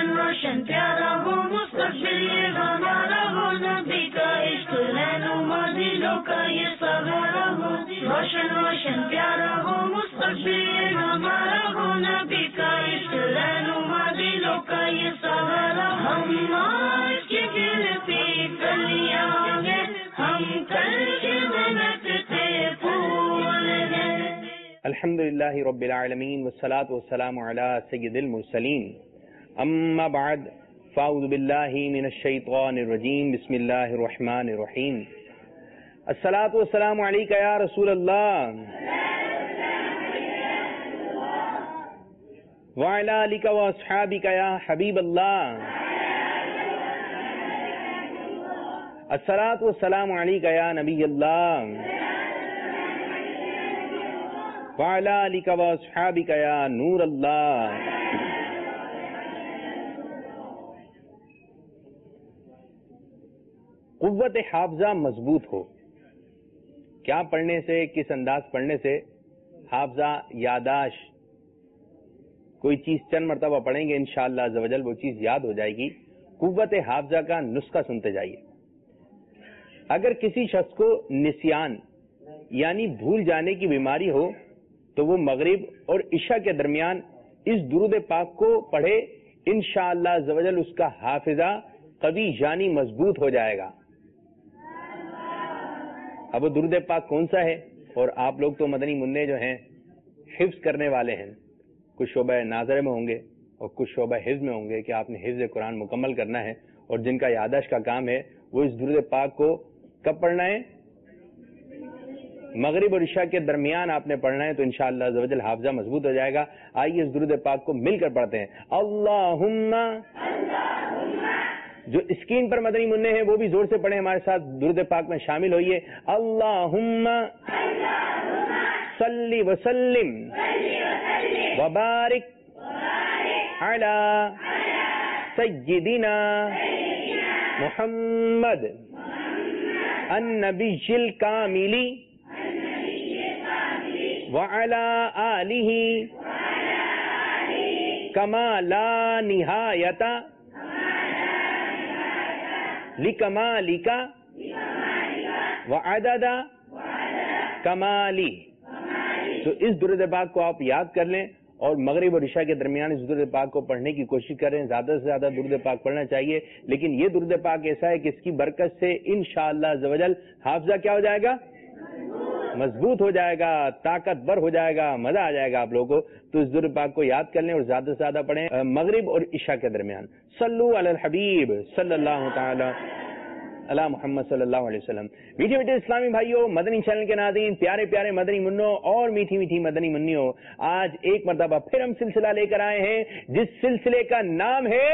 روشن روشن پیارا ہو مستقبل یہ ہمارا ہو، نبی کا عشق رہنما دلوں کا یہ سہارا ہو، روشن روشن پیارا ہو مستقبل یہ ہمارا ہو، نبی کا عشق رہنما دلوں کا یہ سہارا، ہم آج کے دل پہ کلیاں ہیں، ہم کل کے محنت سے پھول ہیں۔ الحمدللہ رب العالمین والصلاة والسلام علی سید المرسلین، اما بعد فاعوذ باللہ من الشیطان الرجیم، بسم اللہ الرحمن الرحیم۔ الصلاة والسلام علیک یا رسول اللہ وعلی آلک واصحابک یا حبیب اللہ، الصلاة والسلام علیک یا نبی اللہ وعلی آلک واصحابک یا نور اللہ۔ قوت حافظہ مضبوط ہو، کیا پڑھنے سے، کس انداز پڑھنے سے حافظہ، یاداشت، کوئی چیز چند مرتبہ پڑھیں گے انشاءاللہ عز و جل وہ چیز یاد ہو جائے گی۔ قوت حافظہ کا نسخہ سنتے جائیے۔ اگر کسی شخص کو نسیان یعنی بھول جانے کی بیماری ہو تو وہ مغرب اور عشاء کے درمیان اس درود پاک کو پڑھے، انشاءاللہ عز و جل اس کا حافظہ قوی یعنی مضبوط ہو جائے گا۔ اب وہ درود پاک کون سا ہے؟ اور آپ لوگ تو مدنی منع جو ہیں حفظ کرنے والے ہیں، کچھ شعبہ ناظرہ میں ہوں گے اور کچھ شعبہ حفظ میں ہوں گے کہ آپ نے حفظ قرآن مکمل کرنا ہے، اور جن کا یاداشت کا کام ہے وہ اس درود پاک کو کب پڑھنا ہے؟ مغرب اور عشاء کے درمیان آپ نے پڑھنا ہے، تو انشاءاللہ عز و جل حافظہ مضبوط ہو جائے گا۔ آئیے اس درود پاک کو مل کر پڑھتے ہیں۔ اللہم، جو اسکرین پر مدنی منع ہیں وہ بھی زور سے پڑھیں، ہمارے ساتھ درود پاک میں شامل ہوئیے۔ اللہم صلی وسلم وبارک علی سیدنا محمد النبی الکامل وعلی آلہ کما لا نہایت لکمالک وعدد کمالی۔ تو اس درود پاک کو آپ یاد کر لیں اور مغرب اور عشاء کے درمیان اس درود پاک کو پڑھنے کی کوشش کریں۔ زیادہ سے زیادہ درود پاک پڑھنا چاہیے، لیکن یہ درود پاک ایسا ہے کہ اس کی برکت سے انشاءاللہ عز و جل حافظہ کیا ہو جائے گا؟ مضبوط ہو جائے گا، طاقتور ہو جائے گا، مزہ آ جائے گا آپ لوگوں کو۔ تو اس درود پاک کو یاد کر لیں اور زیادہ سے زیادہ پڑھیں مغرب اور عشاء کے درمیان۔ صلو علی الحبیب صلی اللہ تعالی علی محمد صلی اللہ علیہ وسلم۔ میٹھے میٹھے اسلامی بھائیوں، مدنی چینل کے ناظرین، پیارے پیارے مدنی منوں اور میٹھی میٹھی مدنی منیوں، آج ایک مرتبہ پھر ہم سلسلہ لے کر آئے ہیں جس سلسلے کا نام ہے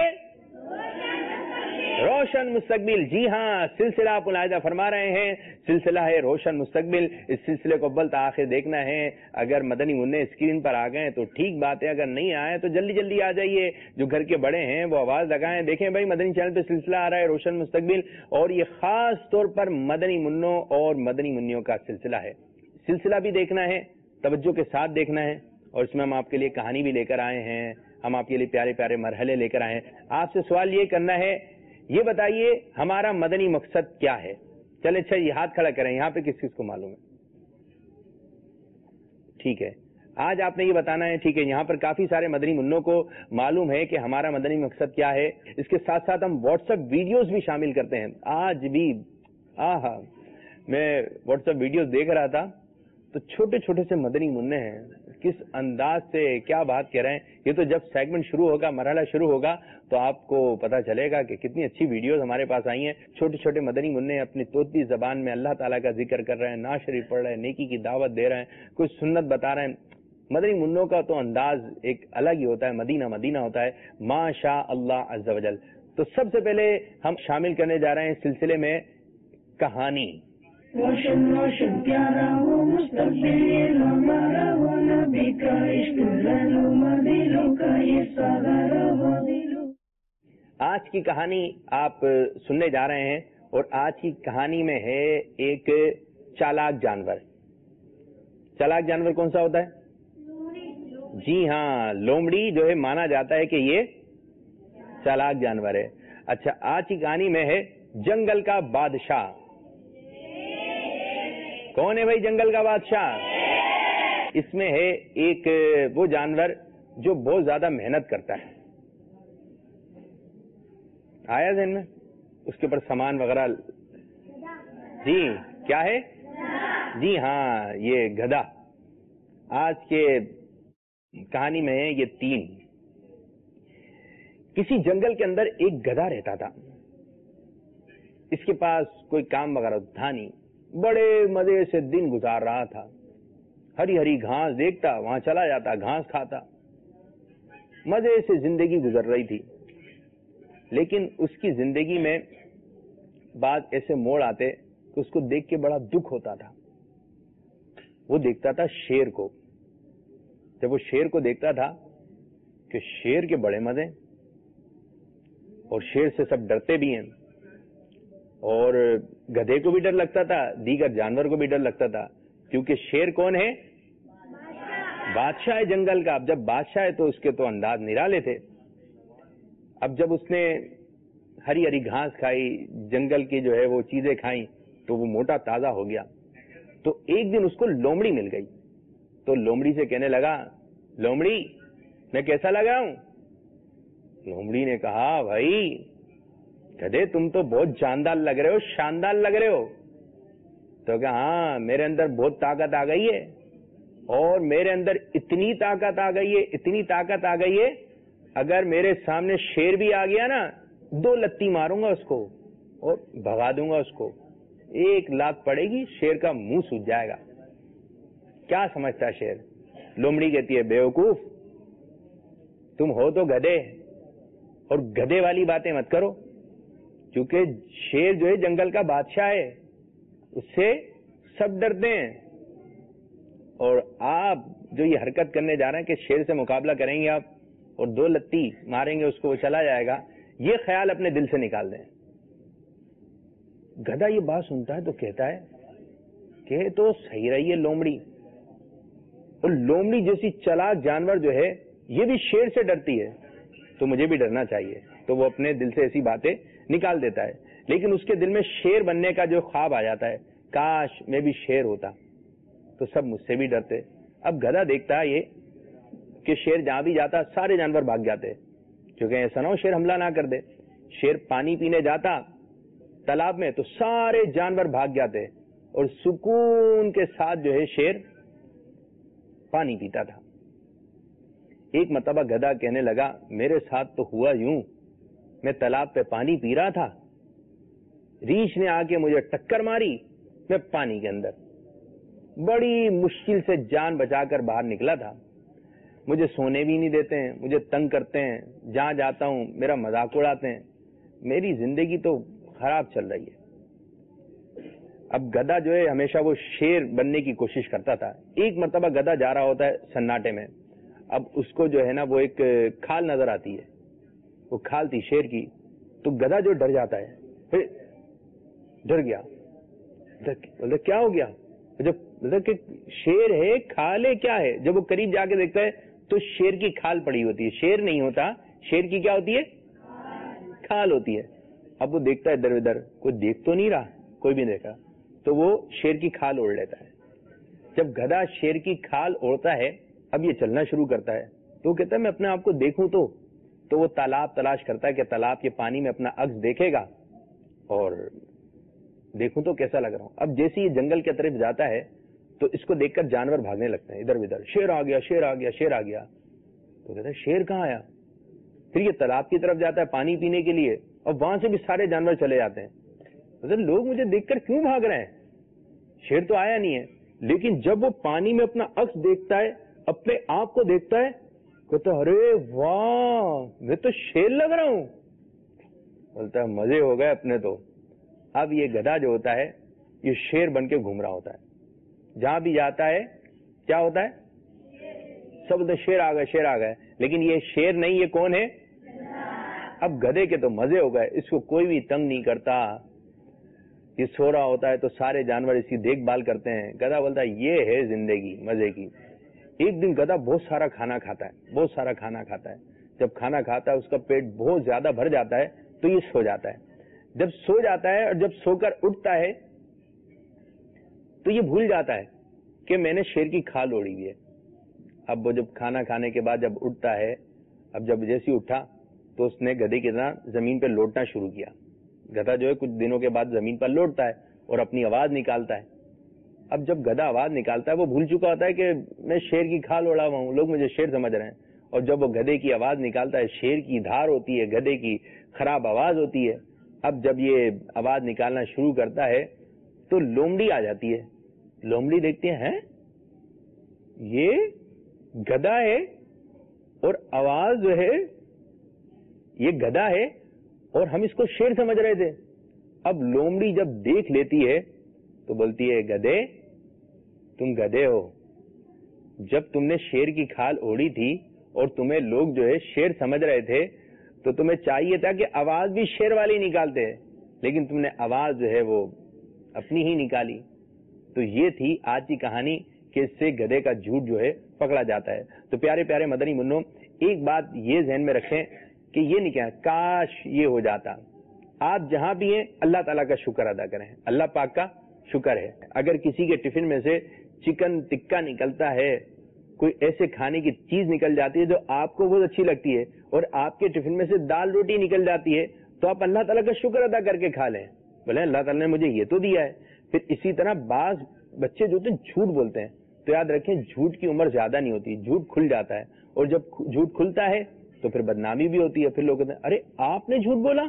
روشن مستقبل۔ جی ہاں، سلسلہ آپ ملاحظہ فرما رہے ہیں، سلسلہ ہے روشن مستقبل۔ اس سلسلے کو اول تا آخر دیکھنا ہے۔ اگر مدنی منع اسکرین پر آ گئے تو ٹھیک بات ہے، اگر نہیں آئے تو جلدی جلدی آ جائیے۔ جو گھر کے بڑے ہیں وہ آواز لگائیں، دیکھیں بھائی مدنی چینل پہ سلسلہ آ رہا ہے روشن مستقبل، اور یہ خاص طور پر مدنی منوں اور مدنی منیوں کا سلسلہ ہے۔ سلسلہ بھی دیکھنا ہے، توجہ کے ساتھ دیکھنا ہے، اور اس میں ہم آپ کے لیے کہانی بھی لے کر آئے ہیں، ہم آپ کے لیے پیارے پیارے مرحلے لے کر آئے ہیں۔ آپ سے سوال یہ کرنا ہے، یہ بتائیے ہمارا مدنی مقصد کیا ہے؟ چلے اچھا یہ ہاتھ کھڑا کریں، یہاں پہ کس کس کو معلوم ہے؟ ٹھیک ہے، آج آپ نے یہ بتانا ہے۔ ٹھیک ہے، یہاں پر کافی سارے مدنی منوں کو معلوم ہے کہ ہمارا مدنی مقصد کیا ہے۔ اس کے ساتھ ساتھ ہم واٹس ایپ ویڈیوز بھی شامل کرتے ہیں۔ آج بھی میں واٹس ایپ ویڈیوز دیکھ رہا تھا تو چھوٹے چھوٹے سے مدنی منع ہیں، کس انداز سے کیا بات کہہ رہے ہیں۔ یہ تو جب سیگمنٹ شروع ہوگا، مرحلہ شروع ہوگا، تو آپ کو پتا چلے گا کہ کتنی اچھی ویڈیوز ہمارے پاس آئی ہیں۔ چھوٹے چھوٹے مدنی منع اپنی توتی زبان میں اللہ تعالیٰ کا ذکر کر رہے ہیں، نعت شریف پڑھ رہے ہیں، نیکی کی دعوت دے رہے ہیں، کچھ سنت بتا رہے ہیں۔ مدنی منوں کا تو انداز ایک الگ ہی ہوتا ہے، مدینہ مدینہ ہوتا ہے، ما شاء اللہ عز و جل۔ تو سب سے پہلے ہم شامل کرنے جا رہے ہیں سلسلے میں کہانی۔ روشن روشن پیارا ہو مستقبل ہمارا ہو، نبی کا عشق رہنما دلوں کا یہ سہارا ہو۔ آج کی کہانی آپ سننے جا رہے ہیں، اور آج کی کہانی میں ہے ایک چالاک جانور۔ چالاک جانور کون سا ہوتا ہے؟ جی ہاں، لومڑی جو ہے مانا جاتا ہے کہ یہ चालाक जानवर है। अच्छा, आज की कहानी में है जंगल का बादशाह। कौन है भाई जंगल का बादशाह? इसमें है एक वो जानवर जो बहुत ज्यादा मेहनत करता है। आया ध्यान में? उसके ऊपर सामान वगैरह, जी क्या है? जी हाँ, ये गधा। आज के कहानी में है ये 3। किसी जंगल के अंदर एक गधा रहता था। इसके पास कोई काम वगैरह था नहीं, बड़े मजे से दिन गुजार रहा था। हरी हरी घास देखता, वहां चला जाता, घास खाता, मजे से जिंदगी गुजर रही थी। लेकिन उसकी जिंदगी में बाद ऐसे मोड़ आते कि उसको देख के बड़ा दुख होता था। वो देखता था शेर को। जब वो शेर को देखता था कि शेर के बड़े मजे, और शेर से सब डरते भी हैं, और गधे को भी डर लगता था, दीगर जानवर को भी डर लगता था, क्योंकि शेर कौन है? बादशाह है जंगल का। अब जब बादशाह है तो उसके तो अंदाज निराले थे। अब जब उसने हरी हरी घास खाई, जंगल की जो है वो चीजें खाई, तो वो मोटा ताजा हो गया। तो एक दिन उसको लोमड़ी मिल गई। तो लोमड़ी से कहने लगा, लोमड़ी मैं कैसा लग रहा हूं? लोमड़ी ने कहा, भाई गधे तुम तो बहुत जानदार लग रहे हो, शानदार लग रहे हो। तो कहा, हाँ मेरे अंदर बहुत ताकत आ गई है, और मेरे अंदर इतनी ताकत आ गई है, इतनी ताकत आ गई है, अगर मेरे सामने शेर भी आ गया ना, 2 लत्ती मारूंगा उसको और भगा दूंगा उसको। 1 लात पड़ेगी, शेर का मुंह सूज जाएगा। क्या समझता है शेर? लोमड़ी कहती है, बेवकूफ, तुम हो तो गधे, और गधे वाली बातें मत करो, क्योंकि शेर जो है जंगल का बादशाह है, उससे सब डरते हैं। और आप जो ये हरकत करने जा रहे हैं कि शेर से मुकाबला करेंगे आप और 2 लत्ती मारेंगे उसको, वो चला जाएगा, ये ख्याल अपने दिल से निकाल दें। गधा ये बात सुनता है तो कहता है कि तो सही रही है लोमड़ी, और लोमड़ी जैसी चालाक जानवर जो है ये भी शेर से डरती है, तो मुझे भी डरना चाहिए। तो वो अपने दिल से ऐसी बातें निकाल देता है। लेकिन उसके दिल में शेर बनने का जो ख्वाब आ जाता है, काश मैं भी शेर होता तो सब मुझसे भी डरते। अब गधा देखता है ये कि शेर जहां भी जाता सारे जानवर भाग जाते, क्योंकि ऐसा ना हो शेर हमला ना कर दे। शेर पानी पीने जाता तालाब में तो सारे जानवर भाग जाते, और सुकून के साथ जो है शेर पानी पीता था। एक मरतबा गधा कहने लगा, मेरे साथ तो हुआ यूं, मैं तालाब पे पानी पी रहा था, रीछ ने आके मुझे टक्कर मारी, मैं पानी के अंदर बड़ी मुश्किल से जान बचाकर बाहर निकला था। मुझे सोने भी नहीं देते हैं, मुझे तंग करते हैं, जहां जाता हूं मेरा मजाक उड़ाते हैं, मेरी जिंदगी तो खराब चल रही है। अब गधा जो है हमेशा वो शेर बनने की कोशिश करता था। एक मरतबा गधा जा रहा होता है सन्नाटे में, अब उसको जो है ना वो एक खाल नजर आती है, वो खाल थी शेर की। तो गधा जो डर जाता है, फिर डर गया, बोले क्या हो गया? जब मतलब कि शेर है, खाल है, क्या है? जब वो करीब जाके देखता है तो शेर की खाल पड़ी होती है। शेर नहीं होता, शेर की क्या होती है? खाल होती है। अब वो देखता है इधर उधर, कोई देख तो नहीं रहा, कोई भी देखा, तो वो शेर की खाल ओढ़ लेता है। जब गधा शेर की खाल ओढ़ता है, अब ये चलना शुरू करता है, तो वो कहता है मैं अपने आप को देखूं तो वो तालाब तलाश करता है कि तालाब के पानी में अपना अक्स देखेगा और देखूं तो कैसा लग रहा हूं। अब जैसे ये जंगल की तरफ जाता है तो इसको देखकर जानवर भागने लगते हैं इधर उधर, शेर आ गया, शेर आ गया, शेर आ गया। तो कहता है शेर कहाँ आया? फिर ये तालाब की तरफ जाता है पानी पीने के लिए, और वहां से भी सारे जानवर चले जाते हैं। तो लोग मुझे देखकर क्यों भाग रहे हैं? शेर तो आया नहीं है। लेकिन जब वो पानी में अपना अक्स देखता है, अपने आप को देखता है, कहता है अरे वाह, मैं तो शेर लग रहा हूं। बोलता है मजे हो गए अपने तो। अब ये गधा जो होता है ये शेर बन के घूम रहा होता है, जहां भी जाता है क्या होता है? सब बोलते शेर आ गए, शेर आ गए। लेकिन ये शेर नहीं, ये कौन है? अब गधे के तो मजे हो गए, इसको कोई भी तंग नहीं करता। ये सो रहा होता है तो सारे जानवर इसकी देखभाल करते हैं। गधा बोलता है ये है जिंदगी मजे की। एक दिन गधा बहुत सारा खाना खाता है, बहुत सारा खाना खाता है, جب کھانا کھاتا ہے اس کا پیٹ بہت زیادہ بھر جاتا ہے تو یہ سو جاتا ہے. جب سو جاتا ہے اور جب سو کر اٹھتا ہے تو یہ بھول جاتا ہے کہ میں نے شیر کی کھال اوڑھی ہوئی ہے. اب وہ جب کھانا کھانے کے بعد جب اٹھتا ہے, اب جب جیسے ہی اٹھا تو اس نے گدھے کی طرح زمین پہ لوٹنا شروع کیا. گدھا جو ہے کچھ دنوں کے بعد زمین پر لوٹتا ہے اور اپنی آواز نکالتا ہے. اب جب گدھا آواز نکالتا ہے وہ بھول چکا ہوتا ہے کہ میں شیر کی کھال اوڑھا ہوا ہوں, لوگ مجھے شیر سمجھ رہے ہیں. اور جب وہ گدھے کی آواز نکالتا ہے, شیر کی دھار ہوتی ہے, گدھے کی خراب آواز ہوتی ہے. اب جب یہ آواز نکالنا شروع کرتا ہے تو لومڑی آ جاتی ہے. لومڑی دیکھتے ہیں یہ گدھا ہے اور آواز جو ہے یہ گدھا ہے اور ہم اس کو شیر سمجھ رہے تھے. اب لومڑی جب دیکھ لیتی ہے تو بولتی ہے گدھے تم گدھے ہو, جب تم نے شیر کی کھال اوڑھی تھی اور تمہیں لوگ جو ہے شیر سمجھ رہے تھے تو تمہیں چاہیے تھا کہ آواز بھی شیر والی نکالتے, لیکن تم نے آواز جو ہے وہ اپنی ہی نکالی. تو یہ تھی آج کی کہانی کہ اس سے گدھے کا جھوٹ جو ہے پکڑا جاتا ہے. تو پیارے پیارے مدنی منوں, ایک بات یہ ذہن میں رکھیں کہ یہ نہیں کہنا کاش یہ ہو جاتا. آپ جہاں بھی ہیں اللہ تعالیٰ کا شکر ادا کریں, اللہ پاک کا شکر ہے. اگر کسی کے ٹفن میں سے چکن ٹکا نکلتا ہے, کوئی ایسے کھانے کی چیز نکل جاتی ہے جو آپ کو بہت اچھی لگتی ہے اور آپ کے ٹفن میں سے دال روٹی نکل جاتی ہے, تو آپ اللہ تعالیٰ کا شکر ادا کر کے کھا لیں, بولے اللہ تعالیٰ نے مجھے یہ تو دیا ہے. پھر اسی طرح بعض بچے جو جھوٹ بولتے ہیں تو یاد رکھیں جھوٹ کی عمر زیادہ نہیں ہوتی, جھوٹ کھل جاتا ہے اور جب جھوٹ کھلتا ہے تو پھر بدنامی بھی ہوتی ہے. پھر لوگ کہتے ہیں ارے آپ نے جھوٹ بولا,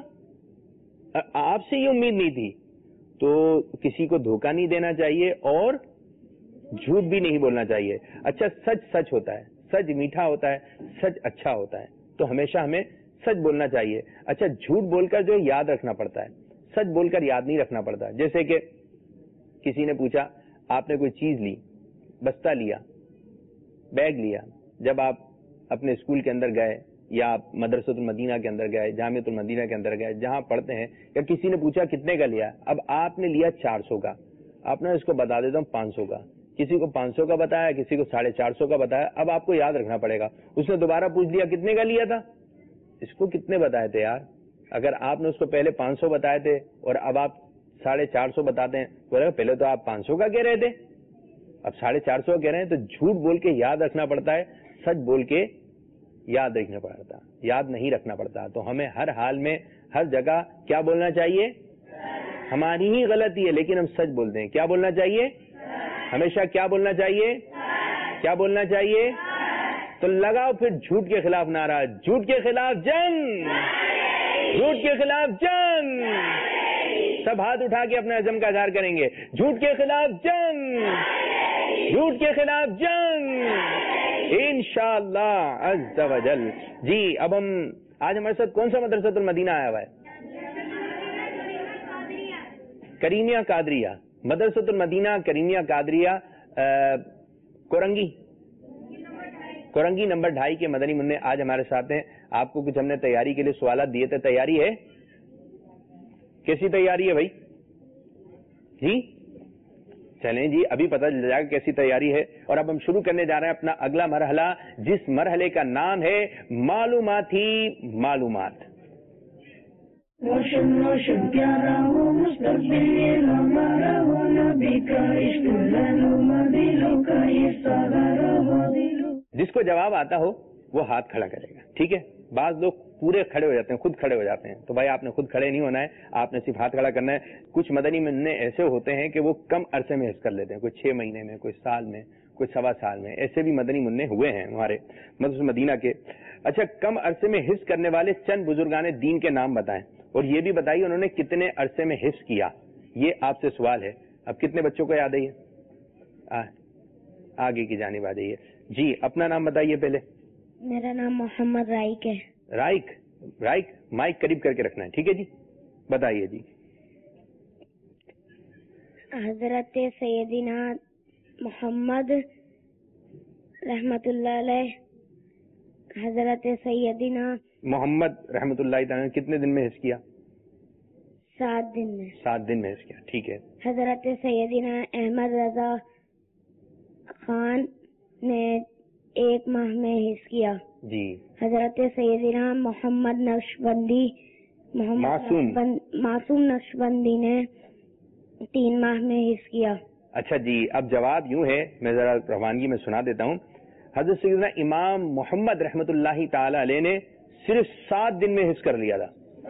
آپ سے یہ امید نہیں تھی. تو کسی کو دھوکہ نہیں دینا چاہیے اور جھوٹ بھی نہیں بولنا چاہیے. اچھا سچ سچ ہوتا ہے, سچ میٹھا ہوتا ہے, سچ اچھا ہوتا ہے, تو ہمیشہ ہمیں سچ بولنا چاہیے. اچھا جھوٹ بول کر جو یاد رکھنا پڑتا ہے, سچ بول کر یاد نہیں رکھنا پڑتا. جیسے کہ کسی نے پوچھا آپ نے کوئی چیز لی, بستہ لیا, بیگ لیا, جب آپ اپنے اسکول کے اندر گئے یا آپ مدرسۃ المدینہ کے اندر گئے, جامعۃ المدینہ کے اندر گئے, جہاں پڑھتے ہیں, یا کسی نے پوچھا کتنے کا لیا, اب آپ نے لیا 400 کا, آپ نے اس کو بتا دیتا ہوں 500 کا, کسی کو 500 کا بتایا, کسی کو 450 کا بتایا. اب آپ کو یاد رکھنا پڑے گا. اس نے دوبارہ پوچھ لیا کتنے کا لیا تھا, اس کو کتنے بتائے تھے یار, اگر آپ نے اس کو پہلے 500 بتائے تھے اور اب آپ 450 بتاتے ہیں, بولے پہلے تو آپ 500 کا کہہ رہے تھے, اب 450 کہہ رہے ہیں. تو جھوٹ بول کے یاد رکھنا پڑتا ہے, سچ بول کے یاد رکھنا پڑتا, یاد نہیں رکھنا پڑتا. تو ہمیں ہر حال میں ہر جگہ کیا بولنا چاہیے, ہماری ہی غلطی ہے لیکن ہم سچ بولتے ہیں. کیا بولنا چاہیے, ہمیشہ کیا بولنا چاہیے, کیا بولنا چاہیے. تو لگاؤ پھر جھوٹ کے خلاف نعرہ, جھوٹ کے خلاف جنگ, جھوٹ کے خلاف جنگ. سب ہاتھ اٹھا کے اپنے عزم کا اظہار کریں گے, جھوٹ کے خلاف جنگ, جھوٹ کے خلاف جنگ, انشاءاللہ عز و جل. جی اب ہم آج ہمارے ساتھ کون سا مدرسۃ المدینہ آیا ہوا ہے, کریمیہ قادریہ, مدرسۃ المدینہ کریمیہ قادریہ کورنگی نمبر 2.5 کے مدنی منع آج ہمارے ساتھ ہیں. آپ کو کچھ ہم نے تیاری کے لیے سوالات دیے تھے, تیاری ہے, کیسی تیاری ہے بھائی جی, چلیں جی ابھی پتہ چل جائے گا کیسی تیاری ہے. اور اب ہم شروع کرنے جا رہے ہیں اپنا اگلا مرحلہ, جس مرحلے کا نام ہے معلوماتی معلومات. روشن روشن پیارا ہو مستقبل ہمارا ہو, نبی کا عشق رہنما دلوں کا یہ سہارا ہو. جس کو جواب آتا ہو وہ ہاتھ کھڑا کرے گا, ٹھیک ہے. بعض لوگ پورے کھڑے ہو جاتے ہیں, خود کھڑے ہو جاتے ہیں, تو بھائی آپ نے خود کھڑے نہیں ہونا ہے, آپ نے صرف ہاتھ کھڑا کرنا ہے. کچھ مدنی منع ایسے ہوتے ہیں کہ وہ کم عرصے میں حفظ کر لیتے ہیں, کوئی 6 مہینے میں, کوئی سال میں, کوئی 1.25 سال میں, ایسے بھی مدنی منع ہوئے ہیں ہمارے مدرسۃ مدینہ کے. اچھا کم عرصے میں حفظ کرنے والے چند بزرگان دین کے نام بتائیں, اور یہ بھی بتائیے انہوں نے کتنے عرصے میں حفظ کیا. یہ آپ سے سوال ہے. اب کتنے بچوں کو یاد ہے, آگے کی جانب آ جائیے. جی اپنا نام بتائیے پہلے. میرا نام محمد رائق ہے. رائق مائک قریب کر کے رکھنا ہے, ٹھیک ہے جی. بتائیے جی. حضرت سیدنا محمد رحمت اللہ علیہ, حضرت سیدنا محمد رحمت اللہ تعالیٰ کتنے دن میں حفظ کیا؟ 7 دن میں. 7 دن میں حفظ کیا, ٹھیک ہے. حضرت سیدنا احمد رضا خان نے 1 माह में हिफ्ज किया। जी। हजरत सैयदना मोहम्मद मासूम नक्शबंदी ने 3 माह में हिफ्ज किया। अच्छा जी, अब जवाब यूं है, मैं जरा रवानगी में सुना देता हूँ। हजरत सैयदना इमाम मोहम्मद रहमतुल्लाहि ताला अलैह ने सिर्फ 7 दिन में हिफ्ज कर लिया था।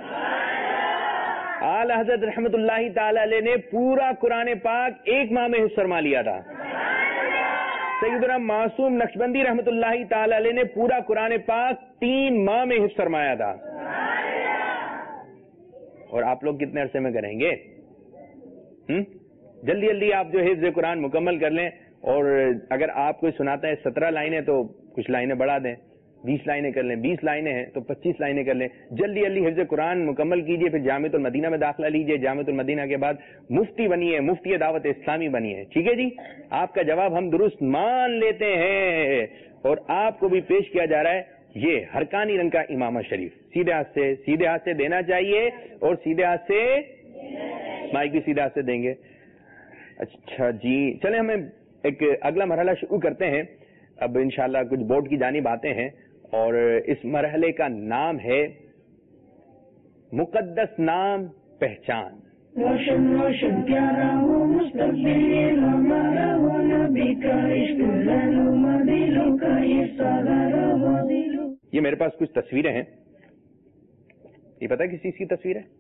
आला हजरत रहमतुल्लाहि ताला अलैह ने पूरा कुरान पाक 1 माह में हिफ्ज फरमा लिया था। सैयदना मासूम नक्शबंदी रहमतुल्लाहि ताला अलैह ने पूरा कुरान पाक 3 माह में हिफ्ज फरमाया था। और आप लोग कितने अरसे में करेंगे? जल्दी जल्दी आप जो हिफ्ज कुरान मुकम्मल कर लें। और अगर आप कोई सुनाता है 17 लाइनें तो कुछ लाइनें बढ़ा दें, 20 लाइनें कर लें, 20 लाइनें हैं तो 25 लाइनें कर लें। जल्दी जल्दी हिफ्ज कुरान मुकम्मल कीजिए, फिर जामिअतुल मदीना में दाखिला लीजिए। जामिअतुल मदीना के बाद मुफ्ती बनिए, मुफ्ती दावत इस्लामी बनिए। ठीक है जी, आपका जवाब हम दुरुस्त मान लेते हैं। और आपको भी पेश किया जा रहा है ये हरकानी रंग का इमामा शरीफ। सीधे हाथ से देना चाहिए और सीधे हाथ से माइक भी सीधे हाथ से देंगे। अच्छा जी, चले हमें एक अगला मरहला शुरू करते हैं। अब इंशाल्लाह कुछ बोर्ड की जानिब आते हैं और इस मरहले का नाम है मुकद्दस नाम पहचान। रोशन रोशन प्यारा हो मुस्तक़बिल हमारा हो, नबी का इश्क रहनुमा दिलों का ये सहारा हो दिलों। ये मेरे पास कुछ तस्वीरें हैं। ये पता है किस चीज की तस्वीर है?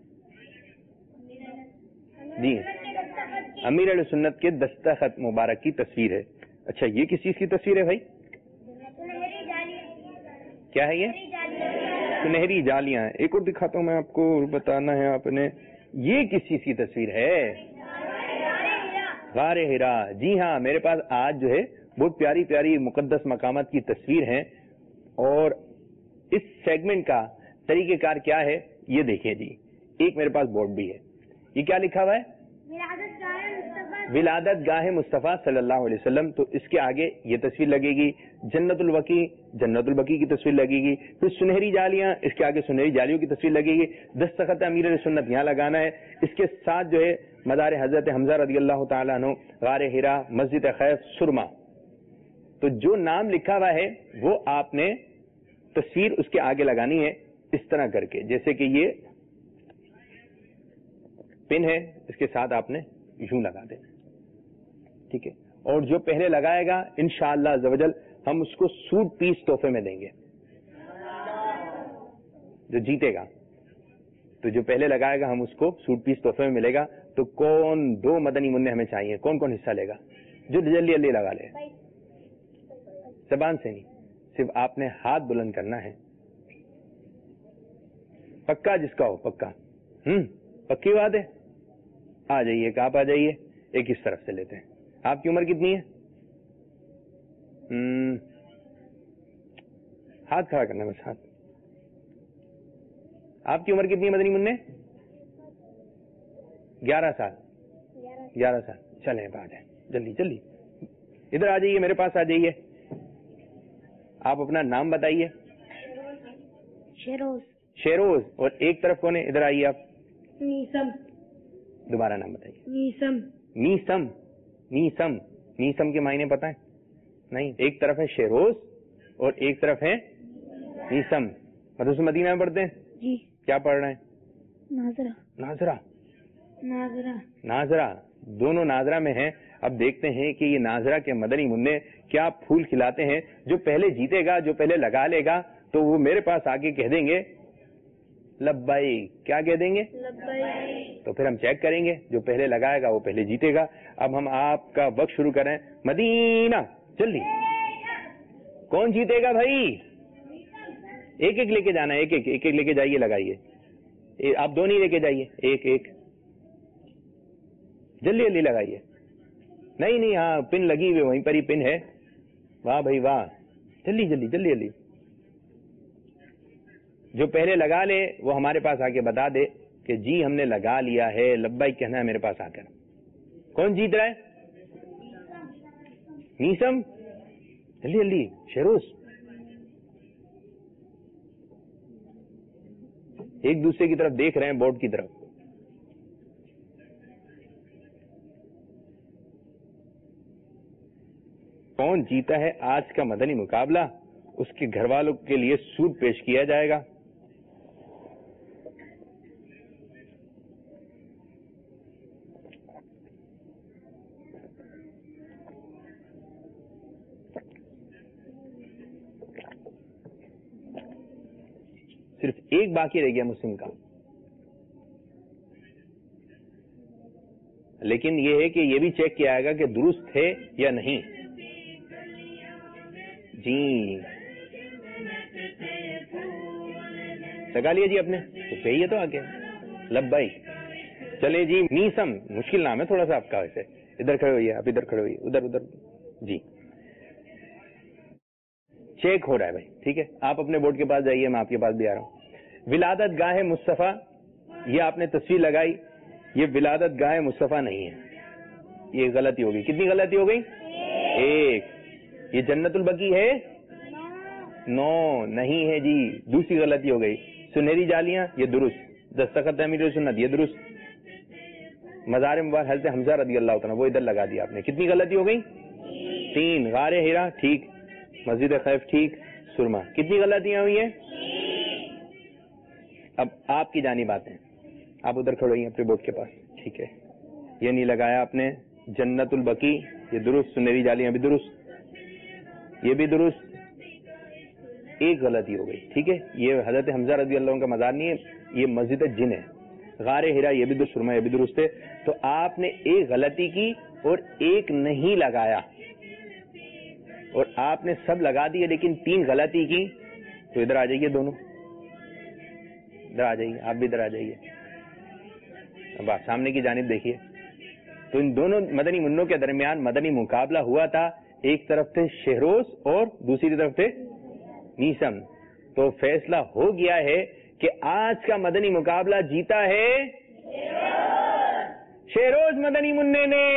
जी, अमीर अहले सुन्नत के दस्तखत मुबारक की तस्वीर है। अच्छा, ये किस चीज की तस्वीर है भाई? क्या है ये? सुनहरी जालियां। एक और दिखाता हूं मैं आपको, बताना है आपने। ये किस चीज की तस्वीर है? गारे हिरा। जी हाँ, मेरे पास आज जो है बहुत प्यारी प्यारी मुकद्दस मकामात की तस्वीर है। और इस सेगमेंट का तरीकेकार क्या है ये देखिए जी। एक मेरे पास बोर्ड भी है। ये क्या लिखा हुआ है? विलादत गाहे मुस्तफ़ा सल्लल्लाहु अलैहि वसल्लम। तो इसके आगे ये तस्वीर लगेगी, जन्नतुल बकी की तस्वीर लगेगी। फिर सुनहरी जालियां, इसके आगे सुनहरी जालियों की तस्वीर लगेगी। दस्तखत अमीर अहले सुन्नत यहाँ लगाना है। इसके साथ जो है मदार हजरत हमजा रदियल्लाहु ताला अन्हु, गारे हिरा, मस्जिद खैफ, सुरमा। तो जो नाम लिखा हुआ है वो आपने तस्वीर उसके आगे लगानी है इस तरह करके, जैसे कि ये पिन है, इसके साथ आपने यूं लगा देना। ठीक है, और जो पहले लगाएगा इंशाअल्लाह अज़्ज़वजल हम उसको सूट पीस तोहफे में देंगे। जो जीतेगा, तो जो पहले लगाएगा हम उसको सूट पीस तोहफे में मिलेगा। तो कौन 2 मदनी मुन्ने हमें चाहिए, कौन कौन हिस्सा लेगा? जो जल्दी जल्दी लगा ले। ज़बान से नहीं, सिर्फ आपने हाथ बुलंद करना है। पक्का जिसका हो, पक्का। पक्की बात है। आ जाइए, आप आ जाइए। एक इस तरफ से लेते हैं। आपकी उम्र कितनी है? हाथ खड़ा करना बस, हाथ। आपकी उम्र कितनी है मदनी मुन्ने? 11 साल। 11 साल। चलें, आ जाए जल्दी जल्दी। इधर आ जाइए, मेरे पास आ जाइए। आप अपना नाम बताइए। शेरोज। और एक तरफ कौन है? इधर आइए आप। मीसम। दोबारा नाम बताइए। मीसम के मायने पता है? नहीं। एक तरफ है शेरोज और एक तरफ है मीसम। मदरसा मदीना में पढ़ते हैं जी। क्या पढ़ रहे हैं? नाजरा। दोनों नाजरा में हैं। अब देखते हैं कि ये नाजरा के मदनी मुन्ने क्या फूल खिलाते हैं। जो पहले जीतेगा, जो पहले लगा लेगा, तो वो मेरे पास आके कह देंगे लब्बाई। क्या कह देंगे? लब्बाई। तो फिर हम चेक करेंगे, जो पहले लगाएगा वो पहले जीतेगा। अब हम आपका वक्त शुरू करें। मदीना, जल्दी। कौन जीतेगा भाई? एक एक लेके जाना है, एक एक लेके जाइए, लगाइए। आप 2 नहीं लेके जाइए, एक जल्दी जल्दी लगाइए। नहीं, हाँ पिन लगी हुई, वहीं पर ही पिन है। वाह भाई वाह, जल्दी जल्दी। जो पहले लगा ले वो हमारे पास आके बता दे कि जी हमने लगा लिया है, लब्बाई कहना है मेरे पास आकर। कौन जीत रहा है? मीसम, जल्दी। शेरोज। एक दूसरे की तरफ देख रहे हैं, बोर्ड की तरफ। کون جیتا ہے آج کا مدنی مقابلہ، اس کے گھر والوں کے لیے سوٹ پیش کیا جائے گا. صرف ایک باقی رہ گیا مسلم کا، لیکن یہ ہے کہ یہ بھی چیک کیا جائے گا کہ درست ہے یا نہیں. جی لگا لیا جی اپنے تو صحیح ہے تو آگے لبائی. چلے جی میسم، مشکل نام ہے تھوڑا سا آپ کا، ویسے ادھر کھڑے ہوئیے، آپ ادھر کھڑے ہوئیے، ادھر جی چیک ہو رہا ہے بھائی، ٹھیک ہے. آپ اپنے بورڈ کے پاس جائیے، میں آپ کے پاس بھی آ رہا ہوں. ولادت گاہ مصطفیٰ، یہ آپ نے تصویر لگائی، یہ ولادت گاہ مصطفیٰ نہیں ہے، یہ غلطی ہو گئی. کتنی غلطی ہو گئی؟ ایک. یہ جنت البقیع ہے؟ نو نہیں ہے جی، دوسری غلطی ہو گئی. سنہری جالیاں، یہ درست. دستخط امیر سنت، یہ درست. مزار مبارک حضرت حمزہ رضی اللہ تعالیٰ، وہ ادھر لگا دیا آپ نے. کتنی غلطی ہو گئی؟ تین. غار ہیرا ٹھیک، مسجد خیف ٹھیک، سرما. کتنی غلطیاں ہوئی ہیں؟ اب آپ کی جانب آتے ہیں، آپ ادھر کھڑے ہوئے اپنے بورڈ کے پاس، ٹھیک ہے. یہ نہیں لگایا آپ نے. جنت البقیع یہ درست، سنہری جالیاں بھی درست، یہ بھی درست. ایک غلطی ہو گئی، ٹھیک ہے. یہ حضرت حمزہ رضی اللہ عنہ کا مزار نہیں ہے، یہ مسجد جن ہے. غار ہیرا یہ بھی درست، سرما یہ بھی درست ہے. تو آپ نے ایک غلطی کی اور ایک نہیں لگایا، اور آپ نے سب لگا دیے لیکن تین غلطی کی. تو ادھر آ جائیے، دونوں ادھر آ جائیے، آپ بھی ادھر آ جائیے. اب آپ سامنے کی جانب دیکھیے. تو ان دونوں مدنی منوں کے درمیان مدنی مقابلہ ہوا تھا. ایک طرف تھے شہروز اور دوسری طرف تھے نیسم. تو فیصلہ ہو گیا ہے کہ آج کا مدنی مقابلہ جیتا ہے شہروز مدنی منع نے.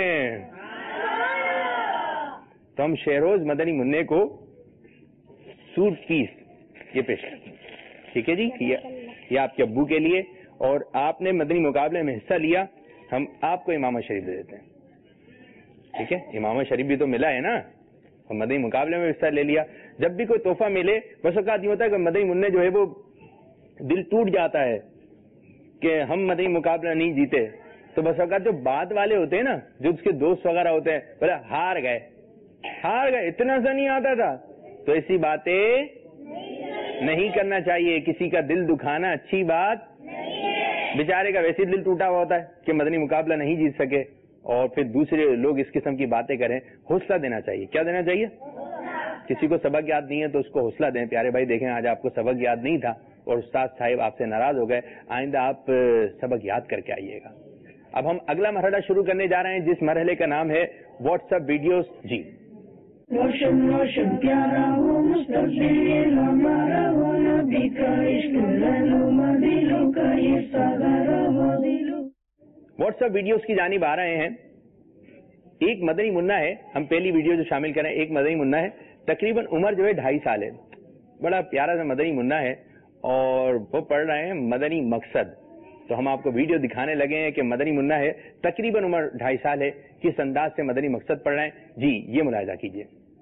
تو ہم شہروز مدنی منع کو سوٹ پیس یہ پیش کرتے ہیں، ٹھیک ہے جی. یہ آپ کے ابو کے لیے، اور آپ نے مدنی مقابلے میں حصہ لیا، ہم آپ کو امامہ شریف دے دیتے ہیں، ٹھیک ہے. امامہ شریف بھی تو ملا ہے نا، ہم مدنی مقابلے میں حصہ لے لیا. جب بھی کوئی تحفہ ملے، بس اوقات یہ ہوتا ہے کہ مدنی منع جو ہے وہ دل ٹوٹ جاتا ہے کہ ہم مدنی مقابلہ نہیں جیتے. تو بس اوقات جو بعد والے ہوتے ہیں نا، جو اس کے دوست وغیرہ ہوتے ہیں، بولے ہار گئے، اتنا سا نہیں آتا تھا. تو ایسی باتیں نہیں کرنا چاہیے. کسی کا دل دکھانا اچھی بات، بیچارے کا ویسے دل ٹوٹا ہوا ہوتا ہے کہ مدنی مقابلہ نہیں جیت سکے، اور پھر دوسرے لوگ اس قسم کی باتیں کریں. حوصلہ دینا چاہیے. کیا دینا چاہیے؟ کسی کو سبق یاد نہیں ہے تو اس کو حوصلہ دیں. پیارے بھائی دیکھیں، آج آپ کو سبق یاد نہیں تھا اور استاد صاحب آپ سے ناراض ہو گئے، آئندہ آپ سبق یاد کر کے آئیے گا. اب ہم اگلا مرحلہ شروع کرنے جا رہے ہیں، جس مرحلے کا نام ہے واٹس ایپ ویڈیوز. جی روشن روشن پیارا ہو مستقبل ہمارا ہو، نبی کا عشق رہنما دلوں کا یہ سہارا ہو. واٹس ایپ ویڈیوز کی جانب آ رہے ہیں. ایک مدنی منع ہے، ہم پہلی ویڈیو جو شامل کریں. ایک مدنی منع ہے، تقریباً عمر جو ہے 2.5 سال ہے. بڑا پیارا سا مدنی منع ہے، اور وہ پڑھ رہے ہیں مدنی مقصد. تو ہم آپ کو ویڈیو دکھانے لگے ہیں کہ مدنی منع ہے، تقریباً عمر 2.5 سال ہے، کس انداز سے مدنی مقصد پڑھ رہے ہیں. جی یہ ملاحظہ کیجیے.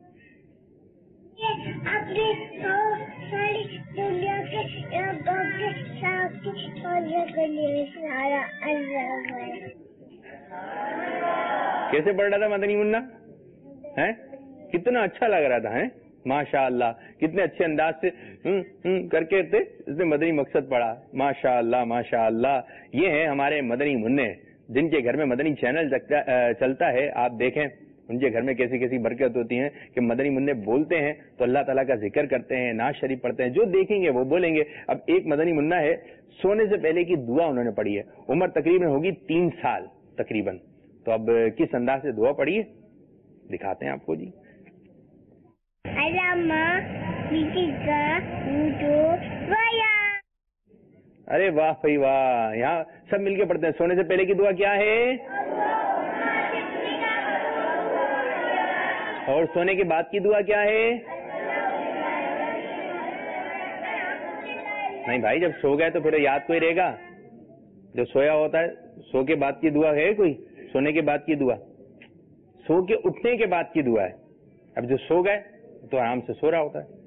اپنی ساری دنیا کے ربوں کے ساتھ کے لیے سارا اللہ ہے. کیسے پڑھ رہا تھا مدنی منع؟ ہیں کتنا اچھا لگ رہا تھا، ہیں ماشاء اللہ، کتنے اچھے انداز سے کر کے اس نے مدنی مقصد پڑھا. ماشاء اللہ ماشاء اللہ. یہ ہیں ہمارے مدنی منع، جن کے گھر میں مدنی چینل چلتا ہے. آپ دیکھیں ان کے گھر میں کیسی کیسی برکت ہوتی ہیں کہ مدنی منع بولتے ہیں تو اللہ تعالیٰ کا ذکر کرتے ہیں، نعت شریف پڑھتے ہیں، جو دیکھیں گے وہ بولیں گے. اب ایک مدنی منع ہے، سونے سے پہلے کی دعا انہوں نے پڑھی ہے. عمر تقریباً ہوگی 3 سال تقریباً. تو اب کس انداز سے دعا پڑھی ہے دکھاتے ہیں آپ کو. جی ارے واہ بھائی واہ. یہاں سب مل کے پڑھتے ہیں. سونے سے پہلے کی دعا کیا ہے؟ اور سونے کے بعد کی دعا کیا ہے؟ نہیں بھائی، جب سو گئے تو پھر یاد کوئی رہے گا؟ جو سویا ہوتا ہے، سو کے بعد کی دعا ہے کوئی؟ سونے کے بعد کی دعا سو کے اٹھنے کے بعد کی دعا ہے. اب جو سو گئے تو آرام سے سو رہا ہوتا ہے،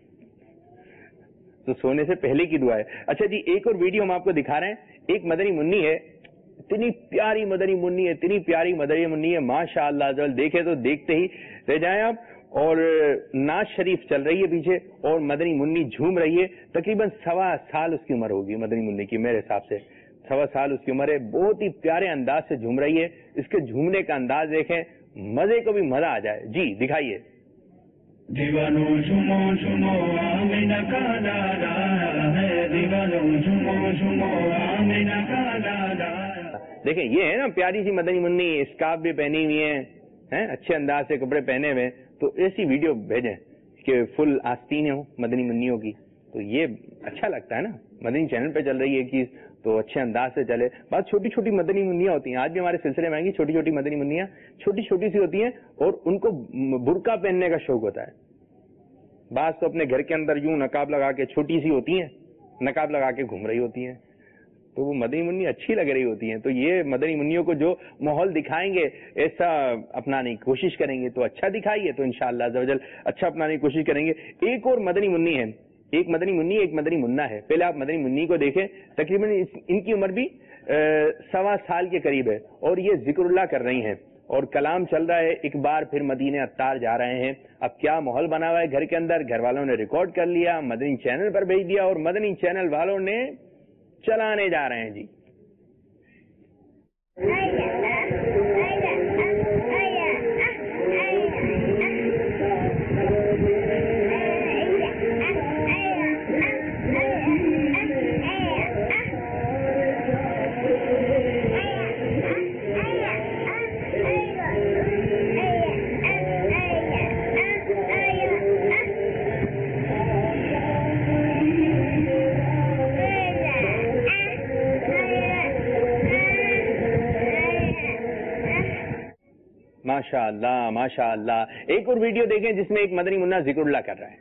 تو سونے سے پہلے کی دعا ہے. اچھا جی، ایک اور ویڈیو ہم آپ کو دکھا رہے ہیں. ایک مدنی منی ہے، اتنی پیاری مدنی منی ہے، اتنی پیاری مدنی منی ہے، ماشاء اللہ. دیکھے تو دیکھتے ہی رہ جائیں آپ. اور ناز شریف چل رہی ہے پیچھے اور مدنی منی جھوم رہی ہے. تقریباً 1.25 سال اس کی عمر ہوگی مدنی منی کی، میرے حساب سے 1.25 سال اس کی عمر ہے. بہت ہی پیارے انداز سے جھوم رہی ہے. اس کے جھومنے کا انداز دیکھیں، مزے کو بھی مزہ آ جائے. جی دکھائیے. دیوانو جھومو جھومو آمینہ کا لالا ہے، دیوانو جھومو جھومو آمینہ کا لالا. دیکھیں یہ ہے نا پیاری سی مدنی منی، اسکارف بھی پہنی ہوئی ہیں، اچھے انداز سے کپڑے پہنے ہوئے. تو ایسی ویڈیو بھیجیں کہ فل آستینیں ہوں مدنی منیوں کی، تو یہ اچھا لگتا ہے نا. مدنی چینل پہ چل رہی ہے کہ تو اچھے انداز سے چلے. بہت چھوٹی چھوٹی مدنی منیاں ہوتی ہیں، آج بھی ہمارے سلسلے میں آئیں گی. چھوٹی چھوٹی مدنی منیاں چھوٹی چھوٹی سی ہوتی ہیں اور ان کو برقع پہننے کا شوق ہوتا ہے. بعض تو اپنے گھر کے اندر یوں نقاب لگا کے، چھوٹی سی ہوتی ہیں نقاب لگا کے گھوم رہی ہوتی ہیں، تو وہ مدنی منی اچھی لگ رہی ہوتی ہیں. تو یہ مدنی منیوں کو جو ماحول دکھائیں گے ایسا اپنانے کی کوشش کریں گے تو اچھا دکھائیے، تو انشاءاللہ عز و جل اچھا اپنانے کی کوشش کریں گے. ایک اور مدنی منی ہے، ایک مدنی منی ایک مدنی منا ہے. پہلے آپ مدنی منی کو دیکھیں، تقریباً ان کی عمر بھی 1.25 سال کے قریب ہے اور یہ ذکر اللہ کر رہی ہیں اور کلام چل رہا ہے. ایک بار پھر مدینہ عطار جا رہے ہیں. اب کیا ماحول بنا ہوا ہے گھر کے اندر، گھر والوں نے ریکارڈ کر لیا، مدنی چینل پر بھیج دیا اور مدنی چینل والوں نے چلانے جا رہے ہیں. جی ماشاء اللہ ماشاء اللہ. ایک اور ویڈیو دیکھیں جس میں ایک مدنی منا ذکر اللہ کر رہا ہے.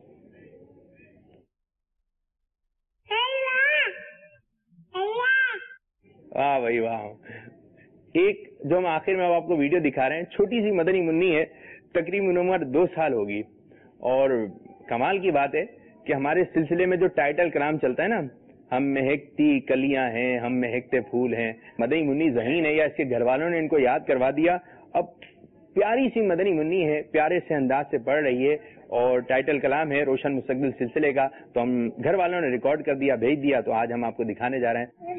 واہ بھائی واہ. ایک جو ہم آخر میں اب آپ کو ویڈیو دکھا رہے ہیں، چھوٹی سی مدنی منی ہے، تقریباً عمر 2 سال ہوگی. اور کمال کی بات ہے کہ ہمارے سلسلے میں جو ٹائٹل کلام چلتا ہے نا، ہم مہکتی کلیاں ہیں، ہم مہکتے پھول ہیں، مدنی منی ذہین ہے یا اس کے گھر والوں نے ان کو یاد کروا دیا. اب پیاری سی مدنی منی ہے، پیارے سے انداز سے پڑھ رہی ہے اور ٹائٹل کلام ہے روشن مستقبل سلسلے کا. تو ہم گھر والوں نے ریکارڈ کر دیا، بھیج دیا، تو آج ہم آپ کو دکھانے جا رہے ہیں.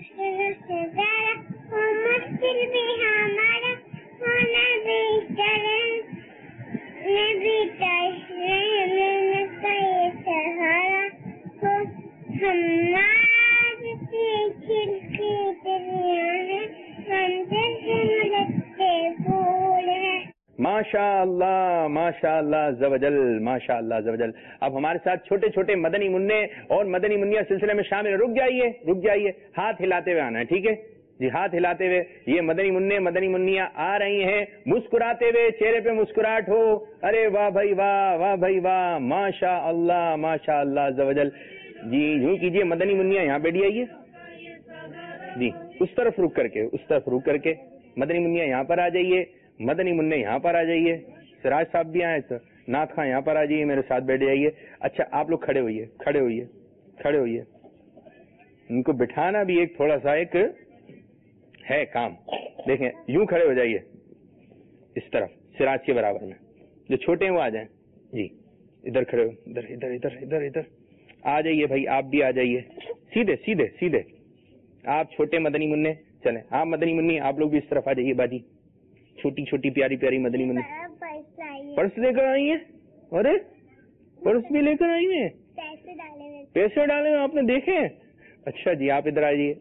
ماشاء اللہ ماشاء اللہ زوجل، ماشاء اللہ زوجل. اب ہمارے ساتھ چھوٹے چھوٹے مدنی منع اور مدنی منیا سلسلے میں شامل. رک جائیے، ہاتھ ہلاتے ہوئے آنا ہے، ٹھیک ہے جی؟ ہاتھ ہلاتے ہوئے. یہ مدنی منع مدنی منیا آ رہی ہیں، مسکراتے ہوئے، چہرے پہ مسکراہٹ ہو. ارے واہ بھائی واہ، واہ بھائی واہ، ماشاء اللہ زوجل. جی یوں کیجیے، مدنی منیا یہاں بیٹھ جائیے جی، اس طرف رک کر کے مدنی منیا یہاں پر آ جائیے، مدنی منع یہاں پر آ جائیے. سراج صاحب بھی آئے، نعت خاں یہاں پر آ جائیے، میرے ساتھ بیٹھ جائیے. اچھا آپ لوگ کھڑے ہوئیے. ان کو بٹھانا بھی ایک تھوڑا سا ایک ہے کام. دیکھیں یوں کھڑے ہو جائیے اس طرف سراج کے برابر میں. جو چھوٹے ہیں وہ آ جائیں جی. ادھر کھڑے ہو، ادھر آ جائیے بھائی، آپ بھی آ جائیے. سیدھے آپ چھوٹے مدنی منع چلیں. آپ مدنی منی آپ لوگ بھی اس طرف آ جائیے باجی. چھوٹی چھوٹی پیاری پیاری مدنی منی. پرس لے کر آئی ہیں؟ ارے پرس بھی لے کر آئی ہیں؟ پیسے ڈالے ہوئے آپ نے دیکھے؟ اچھا جی آپ ادھر آ جائیے.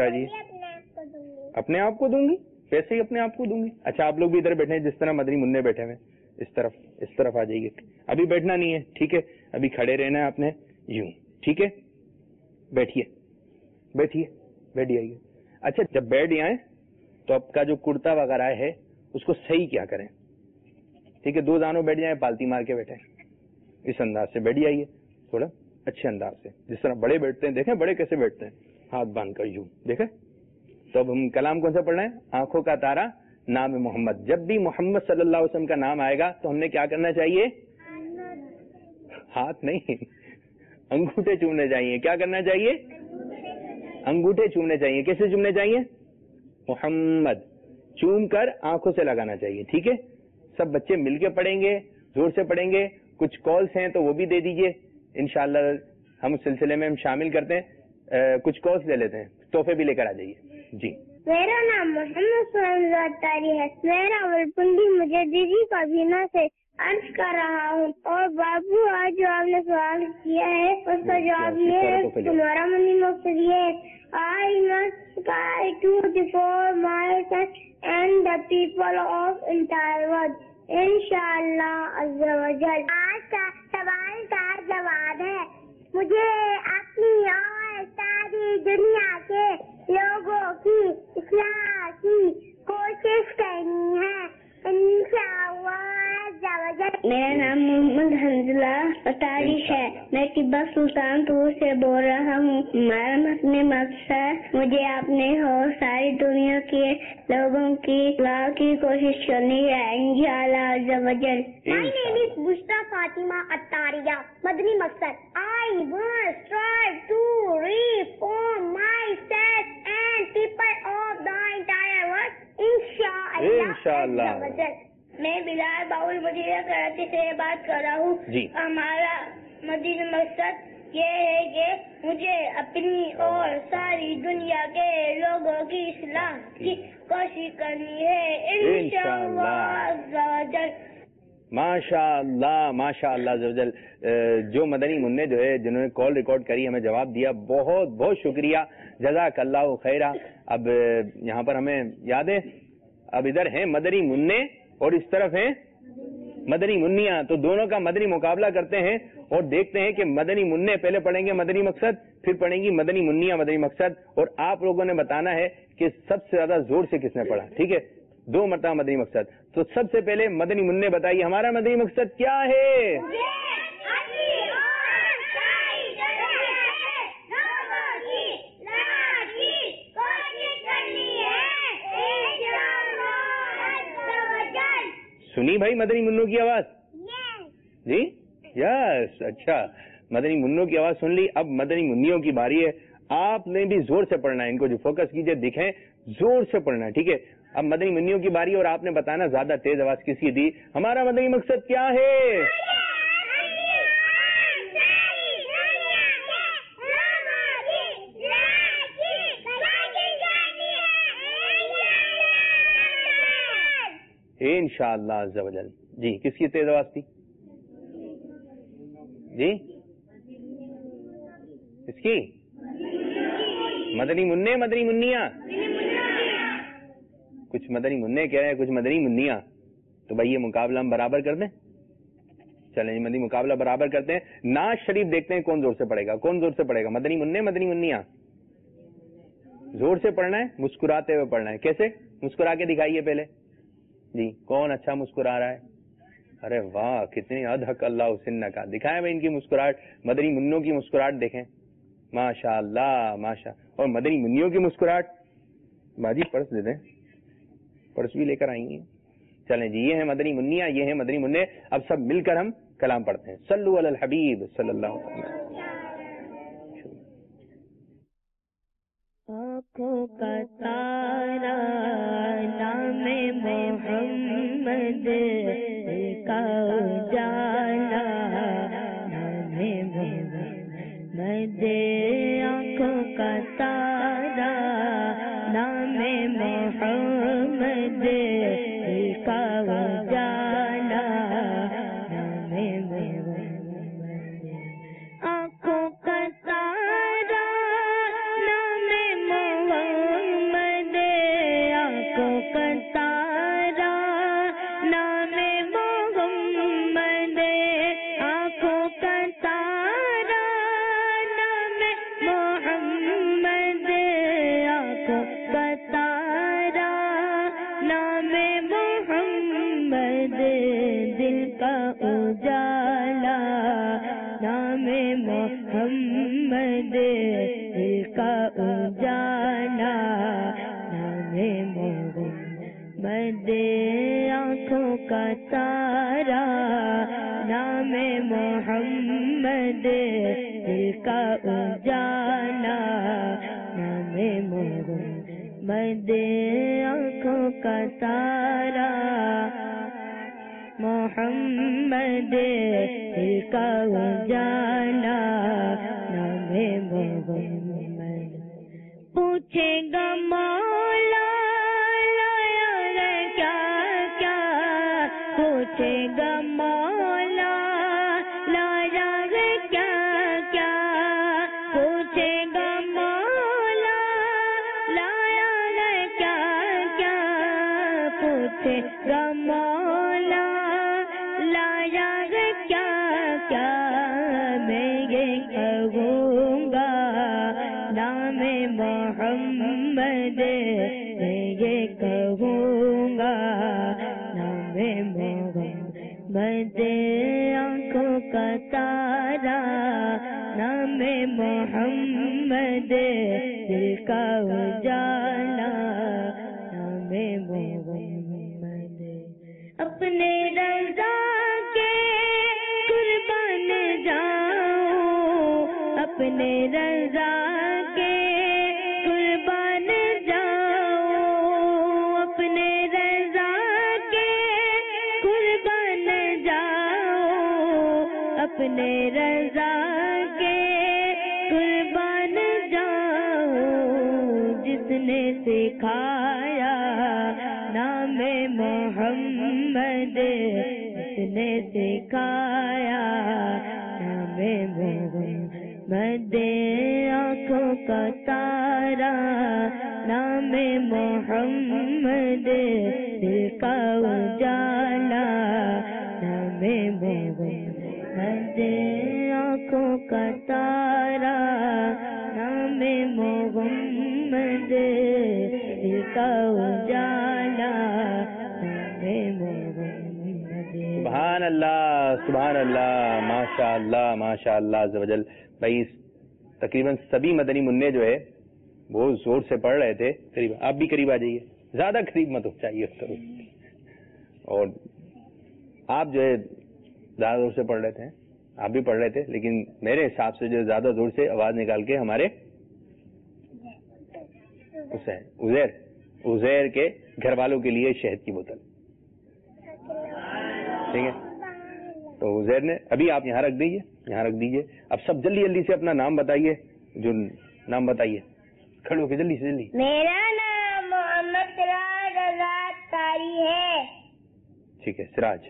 اپنے آپ کو دوں گی پیسے ہی اپنے آپ کو دوں گی. اچھا آپ لوگ بھی ادھر بیٹھے ہیں جس طرح مدنی منع بیٹھے ہوئے. اس طرف آ جائیے. ابھی بیٹھنا نہیں ہے، ٹھیک ہے؟ ابھی کھڑے رہنا ہے آپ نے یوں، ٹھیک ہے؟ بیٹھ جائیے. اچھا جب بیٹھ جائیں تو آپ کا جو کرتا وغیرہ ہے اس کو صحیح کیا کریں، ٹھیک ہے؟ 2 دانوں بیٹھ جائیں، پالتی مار کے بیٹھیں. اس انداز سے بیٹھ جائیے، تھوڑا اچھے انداز سے، جس طرح بڑے بیٹھتے ہیں. دیکھیں بڑے کیسے بیٹھتے ہیں، ہاتھ باندھ کر یوں. دیکھیں تو اب ہم کلام کون سا پڑھ رہے ہیں؟ آنکھوں کا تارا نام محمد. جب بھی محمد صلی اللہ علیہ وسلم کا نام آئے گا تو ہم نے کیا کرنا چاہیے؟ ہاتھ نہیں، انگوٹھے چومنے چاہیے. کیا کرنا چاہیے؟ انگوٹھے چومنے چاہیے. کیسے چومنے چاہیے؟ محمد چوم کر آنکھوں سے لگانا چاہیے. ٹھیک ہے، سب بچے مل کے پڑھیں گے، زور سے پڑھیں گے. کچھ کالس ہیں تو وہ بھی دے دیجئے، انشاءاللہ ہم اس سلسلے میں ہم شامل کرتے ہیں. کچھ کالس لے لیتے ہیں، تحفے بھی لے کر آ جائیے. جی. میرا نام محمد سہیل تاری ہے. میں راولپنڈی مجھے دیدی کابینہ سے عرض کر رہا ہوں. اور بابو آج جو آپ نے سوال کیا ہے اس کا جواب یہ ہے، تمہارا مدنی مقصد یہ ہے، I must cry to before my son and the people of entire world. انشاءاللہ عز و جل. آج کا سوال کا جواب ہے، مجھے اپنی اور ساری دنیا کے لوگوں کی اصلاح کی کوشش کرنی ہے انشاءاللہ عز و جل. میرا نام محمد حنزلہ فتارش ہے. میں طبہ سلطان پور سے بول رہا ہوں. ہمارا مدنی مقصد مجھے اپنے اور ساری دنیا کے لوگوں کی اصلاح کی کوشش کرنی ہے انشاءاللہ عز و جل. My name is Bushra Fatima Attariya. مدنی مقصد I must strive to reform myself and people of the entire world انشاءاللہ عز و جل. میں بلال باول مدینہ کراچی سے بات کر رہا ہوں. جی. ہمارا مدنی مقصد یہ ہے کہ مجھے اپنی اور ساری دنیا کے لوگوں کی اصلاح کی کوشش کرنی ہے انشاءاللہ عز و جل. ماشاءاللہ ماشاءاللہ عز و جل. جو مدنی منع جو ہے جنہوں نے کال ریکارڈ کری ہمیں جواب دیا، بہت بہت شکریہ، جزاک اللہ خیرہ. اب یہاں پر ہمیں یاد ہے، اب ادھر ہیں مدنی منع اور اس طرف ہیں مدنی منیاں، تو دونوں کا مدنی مقابلہ کرتے ہیں اور دیکھتے ہیں کہ مدنی منع پہلے پڑھیں گے مدنی مقصد، پھر پڑھیں گی مدنی منیاں مدنی مقصد، اور آپ لوگوں نے بتانا ہے کہ سب سے زیادہ زور سے کس نے پڑھا. ٹھیک ہے، 2 مرتبہ مدنی مقصد. تو سب سے پہلے مدنی منع بتائیے ہمارا مدنی مقصد کیا ہے؟ سنی بھائی مدنی منوں کی آواز؟ جی یس. اچھا، مدنی منوں کی آواز سن لی. اب مدنی منیوں کی باری ہے. آپ نے بھی زور سے پڑھنا ہے، ان کو جو فوکس کیجئے دکھیں، زور سے پڑھنا ہے. ٹھیک ہے، اب مدنی منیوں کی باری اور آپ نے بتانا زیادہ تیز آواز کس کی دی. ہمارا مدنی مقصد کیا ہے؟ انشاءاللہ عز و جل. جی، کس کی تیز آواز تھی؟ جی اس کی مدنی منع مدنی منیاں. کچھ مدنی منع کہہ رہے ہیں، کچھ مدنی منیاں. تو بھائی یہ مقابلہ ہم برابر کر دیں. چلیں جی، مدنی مقابلہ برابر کرتے ہیں. ناز شریف دیکھتے ہیں کون زور سے پڑھے گا. کون زور سے پڑھے گا؟ مدنی منع مدنی منیاں. زور سے پڑھنا ہے، مسکراتے ہوئے پڑھنا ہے. کیسے؟ مسکرا کے دکھائیے پہلے. جی، کون اچھا مسکرا رہا ہے؟ ارے واہ، کتنی ادھک اللہ سن کا. دکھائیں بھائی ان کی مسکراہٹ، مدنی منوں کی مسکراہٹ دیکھیں. ماشاء اللہ ماشاء. اور مدنی منیوں کی مسکراہٹ. باجی پرس دے دیں، پرس بھی لے کر آئیں گے. چلیں جی، یہ ہیں مدنی منیاں، یہ ہیں مدنی منع. اب سب مل کر ہم کلام پڑھتے ہیں. صلو علی الحبیب صلی اللہ علیہ وسلم. آنکھوں کا تارا نام محمد کا اجالا نام محمد. آنکھوں کا تارا نام محمد کا اجالا نام محمد. آنکھوں کا تارا نام محمد. آنکھوں کا تارا نام محمد. آنکھوں کا تارا نام محمد. آنکھوں کا تارا نام محمد. دل کا اجالا نام محمد. دل کا اجالا نام محمد. تارا نام محمد دل کا اجالا نام محمد آنکھوں کا تارا محمد دل کا اجالا نام محمد پوچھے گا مولا لایا ہے کیا کیا پوچھے گا مولا لایا ہے کیا کیا پوچھے گا مولا لایا ہے کیا کیا پوچھے گا مولا لایا ہے کیا کیا میں یہ کہوں گا نام محمد میں یہ کہوں گا نام محمد آنکھوں کا تارا نام محمد دل کا اجالا نام محمد اپنے رضا کے قربان جاؤ اپنے رضا کے قربان جاؤ اپنے رضا کے قربان جاؤ اپنے رضا کے قربان جاؤ جس نے سکھایا نام محمد جس نے سکھایا نام محمد آنکھوں کا تارا نام محمد دل کا اجالا نام محمد آنکھوں کا تارا نام محمد دل کا اجالا نام محمد سبحان اللہ سبحان اللہ ماشاء اللہ ماشاء اللہ عز و جل. بھائی تقریباً سبھی مدنی منع جو ہے وہ زور سے پڑھ رہے تھے. قریب آپ بھی قریب آ جائیے, زیادہ قریب مت ہو چاہیے تو. اور آپ جو ہے زیادہ زور سے پڑھ رہے تھے, آپ بھی پڑھ رہے تھے, لیکن میرے حساب سے جو زیادہ زور سے آواز نکال کے ہمارے عزیر کے گھر والوں کے لیے شہد کی بوتل, ٹھیک ہے. تو عزیر نے ابھی آپ یہاں رکھ دیجیے, یہاں رکھ دیجیے. اب سب جلدی جلدی سے اپنا نام بتائیے, جو نام بتائیے کھڑے ہو کے جلدی سے جلدی. میرا نام محمد سراج آزاد تاری ہے. ٹھیک ہے سراج.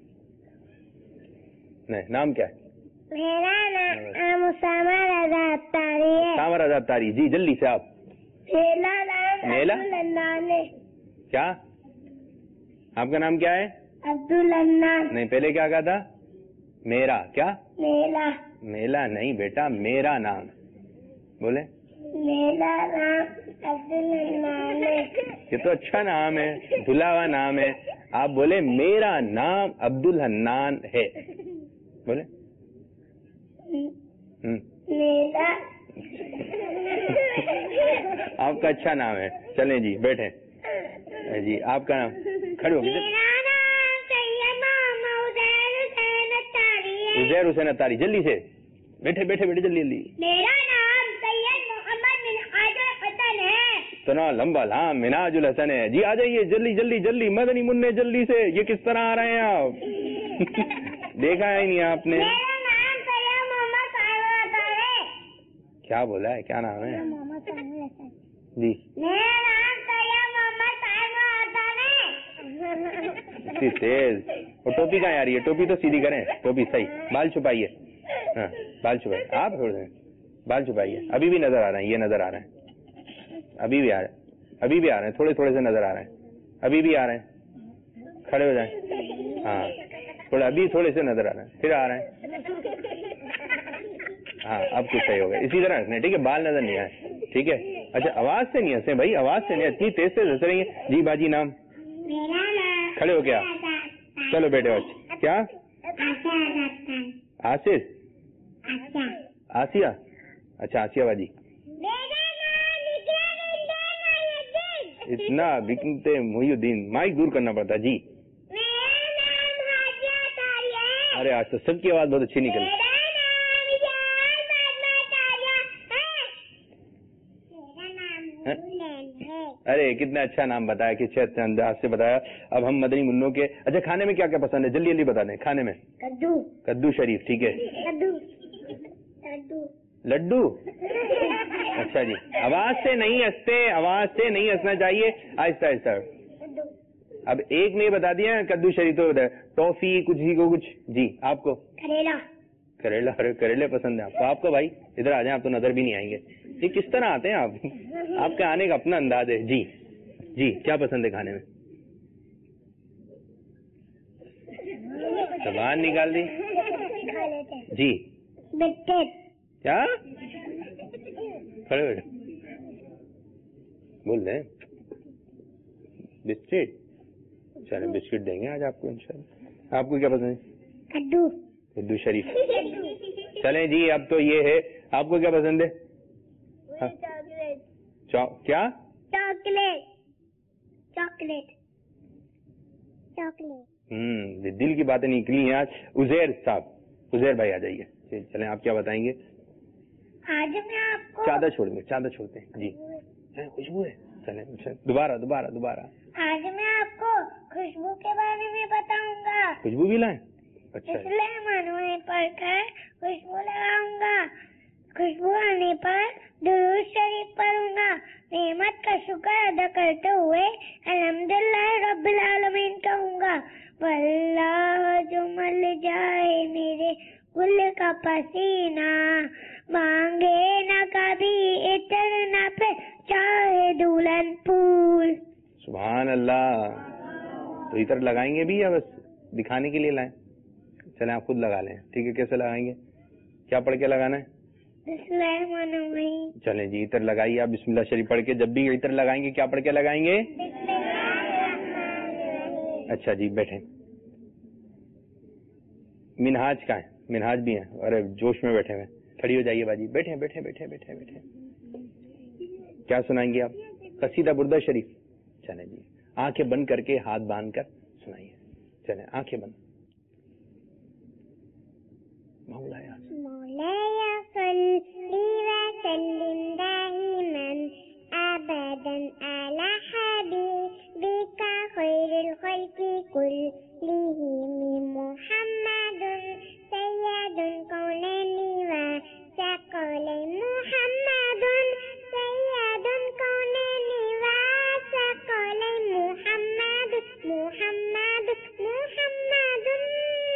نہیں نام کیا ہے؟ میرا نام مسامر آزاد تاری ہے. سامر آزاد تاری. جی جلدی سے آپ. میرا نام نیلا عبدالحنان ہے. کیا آپ کا نام کیا ہے؟ عبدالحنان. نہیں پہلے کیا کہا تھا؟ میرا کیا؟ میلا. میلا نہیں بیٹا, میرا نام بولے. میرا نام عبدالحنان ہے. یہ تو اچھا نام ہے, دھلا ہوا نام ہے. آپ بولے میرا نام عبدالحنان ہے, بولے. میرا آپ کا اچھا نام ہے. چلیں جی بیٹھے جی. آپ کا نام کھڑے ہو گئے. میرا نام سید محمد حسین اتاری ہے. عزیر حسین اتاری. جلدی سے بیٹھے بیٹھے بیٹھے جلدی جلدی. میرا نام سید محمد منہاج الحسن ہے. اتنا لمبا نام منہاج الحسن ہے. جی آ جائیے جلدی جلدی جلدی. مدنی منع جلدی سے. یہ کس طرح آ رہے ہیں آپ؟ دیکھا ہی نہیں آپ نے. میرا نام سید محمد صاحب اتاری ہے. کیا بولا ہے, کیا نام ہے محمد صاحب اتاری. جی؟ میرا نام سید محمد صاحب اتاری ہے. اتنی تیز. اور ٹوپی کہاں آ رہی ہے؟ ٹوپی تو سیدھی کریں, ٹوپی صحیح. بال چھپائیے, ہاں بال چھپائیے. آپ چھوڑ دیں, بال چھپائیے. ابھی بھی نظر آ رہے ہیں, یہ نظر آ رہے ہیں, ابھی بھی آ رہے ہیں, ابھی بھی آ رہے ہیں, تھوڑے تھوڑے سے نظر آ رہے ہیں, ابھی بھی آ رہے ہیں. کھڑے ہو جائیں. ہاں تھوڑے, ابھی تھوڑے سے نظر آ رہے ہیں, پھر آ رہے ہیں. ہاں اب کچھ صحیح ہو گیا. اسی طرح ہنسنے, ٹھیک ہے, بال نظر نہیں آئے, ٹھیک ہے. اچھا آواز سے نہیں ہنسیں بھائی, آواز سے نہیں, اتنی تیز سے ہنس رہی ہیں. جی باجی نام میرا نام کھڑے ہو گیا. چلو بیٹے بچے. کیا آصف آسیہ؟ اچھا آسیہ باجی. اتنا بکنتے محی الدین. مائک دور کرنا پڑتا. جی अरे आज तो सबकी आवाज बहुत अच्छी निकली. अरे कितना अच्छा नाम बताया, किस अच्छे अंदाज से बताया. अब हम मदनी मुन्नों के, अच्छा खाने में क्या क्या पसंद है, जल्दी जल्दी बता दें. खाने में कद्दू. कद्दू शरीफ, ठीक है. कद्दू. कद्दू. लड्डू. अच्छा जी, आवाज से नहीं हंसते, आवाज से नहीं हंसना चाहिए, आहिस्ता आहिस्ता. अब एक ने बता दिया कद्दू शरीफ, तो बताया टॉफी कुछ ही को कुछ. जी आपको करेला. करेला. अरे करेले पसंद है आपको. आपको भाई इधर आ जाए, आप तो नजर भी नहीं आएंगे. ये किस तरह आते हैं आप, आपके आने का अपना अंदाज है. जी जी, क्या पसंद है खाने में? जबान निकाल दी जी. बिस्किट. क्या खड़े बैठे बोल रहे हैं? बिस्किट. चले बिस्किट देंगे आज आपको इंशाल्लाह. आपको क्या पसंद है? कद्दू. कद्दू शरीफ. चलें जी, अब तो ये है. आपको क्या पसंद है? हाँ? क्या? चॉकलेट. चॉकलेट. चॉकलेट. दिल की बातें निकली हैं आज. उजैर साहब, उजैर भाई आ जाइए. चलें, आप क्या बताएंगे? आज मैं आपको चादर छोड़ेंगे, चादर छोड़ते हैं जी. खुशबू है. चलें दोबारा दोबारा दोबारा. आज मैं आपको खुशबू के बारे में बताऊंगा. खुशबू भी लाएं? अच्छा, इसलिए मनवाई पढ़कर खुशबू लगाऊंगा. खुशबू आने पर दुरूद शरीफ पढ़ूंगा. नेमत का शुक्र अदा करते हुए अल्हम्दुलिल्लाह रब्बिल आलमीन कहूंगा. वल्लाह जो मल जाए मेरे गुल का पसीना, मांगे न कभी इतर न पे चाहे दुल्हन फूल. सुभान अल्लाह. तो इतर लगाएंगे भी या बस दिखाने के लिए लाएं? चलें आप खुद लगा लें, ठीक है. कैसे लगाएंगे, क्या पढ़ के लगाना है? बिस्मिल्लाहिर्रहमानिर्रहीम. चलें जी, इतर लगाइए आप बिस्मिल्लाह शरीफ पढ़ के. जब भी इतर लगाएंगे क्या पढ़ के लगाएंगे? अच्छा जी, बैठे. मिनहाज का है, मिनहाज भी है. अरे जोश में बैठे हुए. खड़ी हो जाइए बाजी. बैठे बैठे बैठे बैठे बैठे. क्या सुनाएंगे आप? कसीदा बुर्दा शरीफ. चलें जी, आंखें बंद करके हाथ बांध कर सुनाइए. चलें आंखें बंद. मौलाया सल्ली व सल्लिम दाइमन अबदन अला हबीबिका खैरुल खल्क़ि कुल्लिहिम मुहम्मदुन सय्यदुल कौनैनि व सकलैन मुहम्मदुन सय्यदुल कौनैनि व सकलैन मुहम्मदुन मुहम्मदुन मुहम्मदुन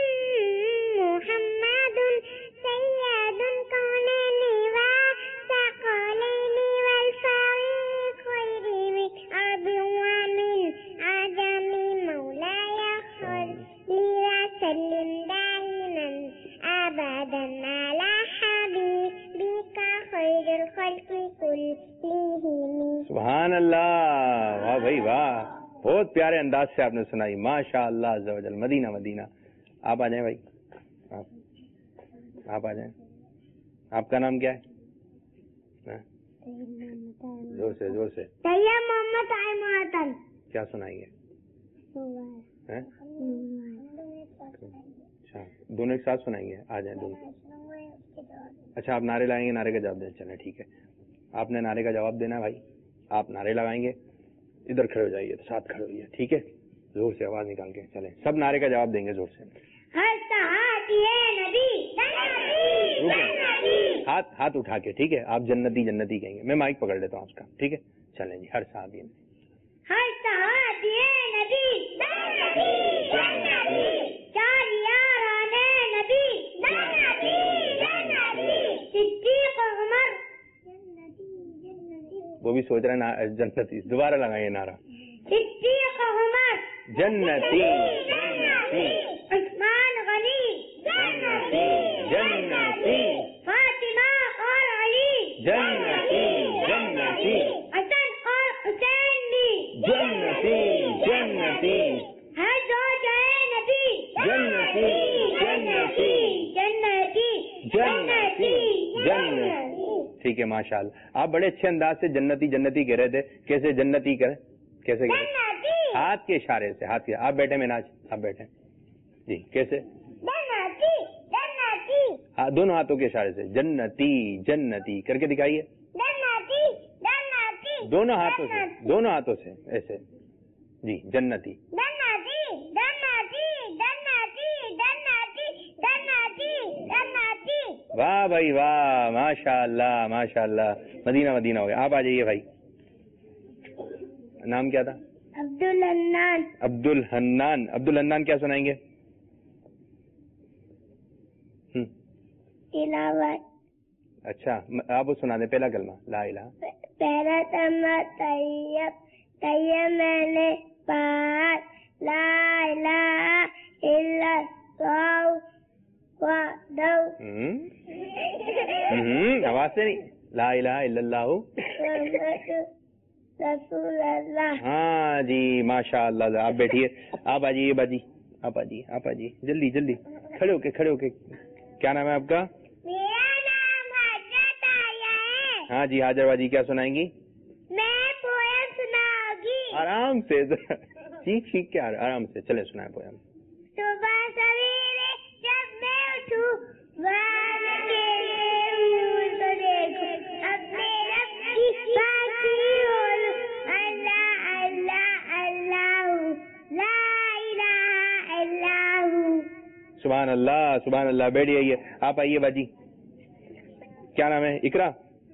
मुहम्मदुन सय्यदुल कौनैनि व सकलैनि वल फारीक़ खैरि मिन अरबि व मिन आजमी मौलाया सल्ली व सल्लिम दाइमन अबदन अला हबीबिका खैरुल खल्क़ि कुल्लिहिम. सुभान अल्लाह. वाह भाई वाह, बहुत प्यारे अंदाज से आपने सुनाई. माशा अल्लाह अज़्ज़ा वजल. Medina Medina. आप आ जाएं भाई, आप आ जाएं. आपका नाम क्या है? जोर से जोर से. तैयब मोहम्मद आइमतन. क्या सुनाएंगे? हैं? अच्छा, दोनों एक साथ सुनाएंगे. आ जाएं दोनों. अच्छा, आप नारे लगाएंगे, नारे का जवाब दें. चलें ठीक है, आपने नारे का जवाब देना है भाई. आप नारे लगाएंगे, इधर खड़े हो जाइए, साथ खड़े होइए, ठीक है. जोर से आवाज निकाल के. चलें, सब नारे का जवाब देंगे जोर से. हाथ हाथ उठा के, ठीक है. आप जन्नती जन्नती कहेंगे. मैं माइक पकड़ लेता हूँ आपका, ठीक है. चलें जी, हर साथ ये वो भी सोच रहे हैं जन्नती. दोबारा लगाइए नारा. जन्नती जन्नती उस्मान गनी जन्नती जन्नती फातिमा और अली जन्नती जन्नती हसन और हुसैन भी जन्नती जन्नती है जो जाए नबी जन्नती जन्नती जन्नती जन्नती जन्नती. ठीक है, माशाअल्लाह. आप बड़े अच्छे अंदाज से जन्नती जन्नती कह रहे थे. कैसे जन्नती करें, कैसे करें? हाथ के इशारे से. हाथ के. आप बैठे मिनाज, आप बैठे जी. कैसे? जन्नती دونوں ہاتھوں کے اشارے سے. جنتی جنتی کر کے دکھائیے. جنتی جنتی. دونوں ہاتھوں سے ایسے. جی جنتی. جنتی جنتی جنتی جنتی جنتی جنتی. واہ بھائی واہ, ماشاء اللہ ماشاء اللہ, مدینہ مدینہ ہو گیا. آپ آ جائیے بھائی. نام کیا تھا؟ عبد الحنان. عبد الحنان. عبد الحنان کیا سنائیں گے؟ تلاوت. اچھا آپ وہ سنا دیں پہلا کلمہ لا الہ. پہلا کلمہ طیب. طیب میں نے پاک لا الہ الا اللہ وحدہ. آواز سے نہیں. لا الہ الا اللہ رسول اللہ. ہاں جی ماشاء اللہ. آپ بیٹھیے. آپ آ جائیے باجی. آپ آ جائیے آپ آ جائیے جلدی جلدی. کھڑے ہو کے. کیا نام ہے آپ کا؟ میرا نام حضرت آیا ہے. ہاں جی حاجر باجی کیا سنائیں گی؟ میں پویم سناؤں گی. آرام سے ٹھیک کیا آرام سے چلے سنائیں پویم. صبح سویرے جب میں اٹھوں باغ کے پھول تو دیکھوں اپنے رب کی پاکی بولوں اللہ اللہ اللہ لا الہ الا ہوں. سبحان اللہ سبحان اللہ. بیٹھ جائیے. آپ آئیے باجی. کیا نام ہے؟ اقرا.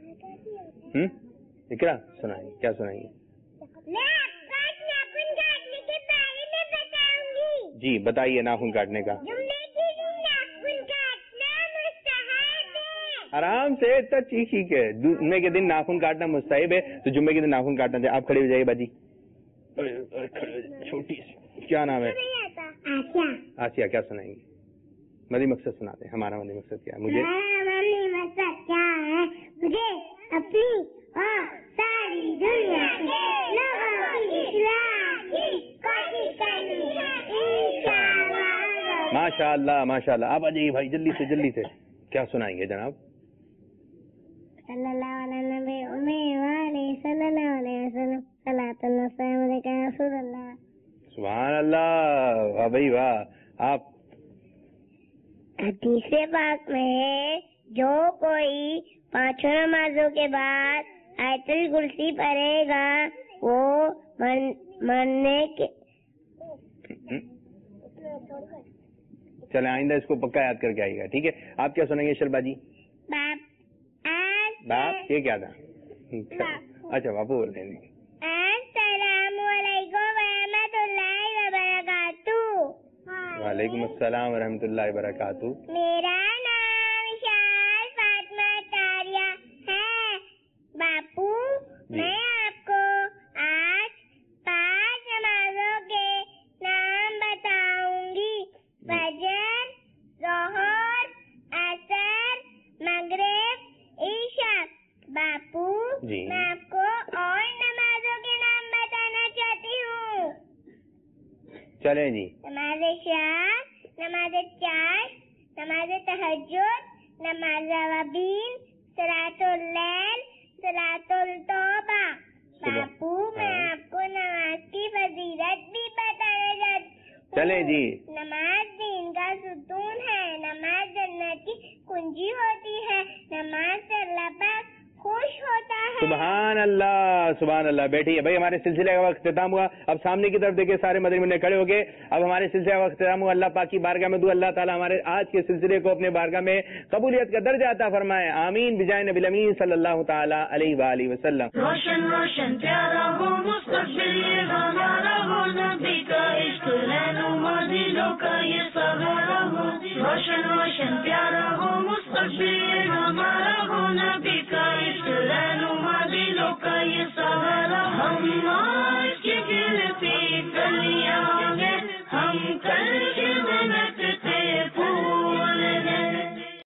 اقرا سنائیے کیا سنائیں گے؟ میں آپ کا ناخن کاٹنے کے بارے میں بتاؤں گی. جی بتائیے ناخن کاٹنے کا. جمعے کے دن ناخن کاٹنا مستحب ہے. آرام سے اتنا ٹھیک ہے. جمعے کے دن ناخن کاٹنا مستحب ہے تو جمعے کے دن ناخن کاٹنا چاہیے. آپ کھڑے ہو جائیے باجی. چھوٹی سی کیا نام ہے؟ آسیہ. کیا سنائیں گے؟ مدی مقصد سنا دیں. ہمارا مدی مقصد کیا ہے؟ مجھے مقصد کیا ہے؟ مجھے اپنی اور ساری دنیا کے لوگوں کی اصلاح کی کوشش کرنی ہے انشاءاللہ. ماشاء اللہ ماشاء اللہ. آپ آ جائیے بھائی جلدی سے. کیا سنائیں گے جناب؟ صلی اللہ علیہ نبی امی والی صلی اللہ علیہ وسلم صلاۃ اللہ علیہ یا رسول اللہ. سبحان اللہ. واہ بھائی واہ. آپ حدیث پاک میں ہے جو کوئی پانچوں نمازوں کے بعد آیت الکرسی پڑھے گا وہ مرنے کے. چلے آئندہ اس کو پکا یاد کر کے آئیے گا. ٹھیک ہے. آپ کیا سنیں گے شربا جی؟ باپ یہ کیا تھا؟ اچھا باپو بول رہے ہیں. السلام علیکم ورحمۃ اللہ وبرکاتہ. وعلیکم السلام ورحمۃ اللہ وبرکاتہ. میرا نام شاہ فاطمہ تاریہ ہے. باپو میں آپ کو آج 5 نمازوں کے نام بتاؤں گی. فجر، ظہر، عصر، مغرب، عشاء. باپو میں آپ کو اور نمازوں کے نام بتانا چاہتی ہوں. چلیں جی. نماز عشاء، نماز چاشت، نماز تہجد، نماز اوابین، صلاۃ اللیل، صلاۃ التوبہ. باپو میں آپ کو نماز کی فضیلت بھی بتانا چاہتی ہوں. چلیں جی. نماز دین کا ستون ہے. نماز جنت کی کنجی ہوتی ہے. نماز سے اللہ پاک خوش ہوتا ہے. سبحان اللہ سبحان اللہ. بیٹھیے بھائی. ہمارے سلسلے کا وقت اختتام ہوا. اب سامنے کی طرف دیکھیں سارے مدنی منع کھڑے ہو گئے. اب ہمارے سلسلے کا وقت اختتام ہوا. اللہ پاک کی بارگاہ میں دعا اللہ تعالیٰ ہمارے آج کے سلسلے کو اپنے بارگاہ میں قبولیت کا درجہ عطا فرمائے. آمین بجائے نبی الامین صلی اللہ تعالیٰ علیہ وآلہ وسلم. روشن روشن پیارا ہو مستقبل یہ ہمارا ہو نبی کا عشق رہنما دلوں کا یہ سہارا ہو. روشن روشن پیارا ہو مستقبل یہ ہمارا ہو نبی کا عشق رہنما دلوں کا یہ سہارا. ہم آج کے دل پہ کلیاں گے ہم کل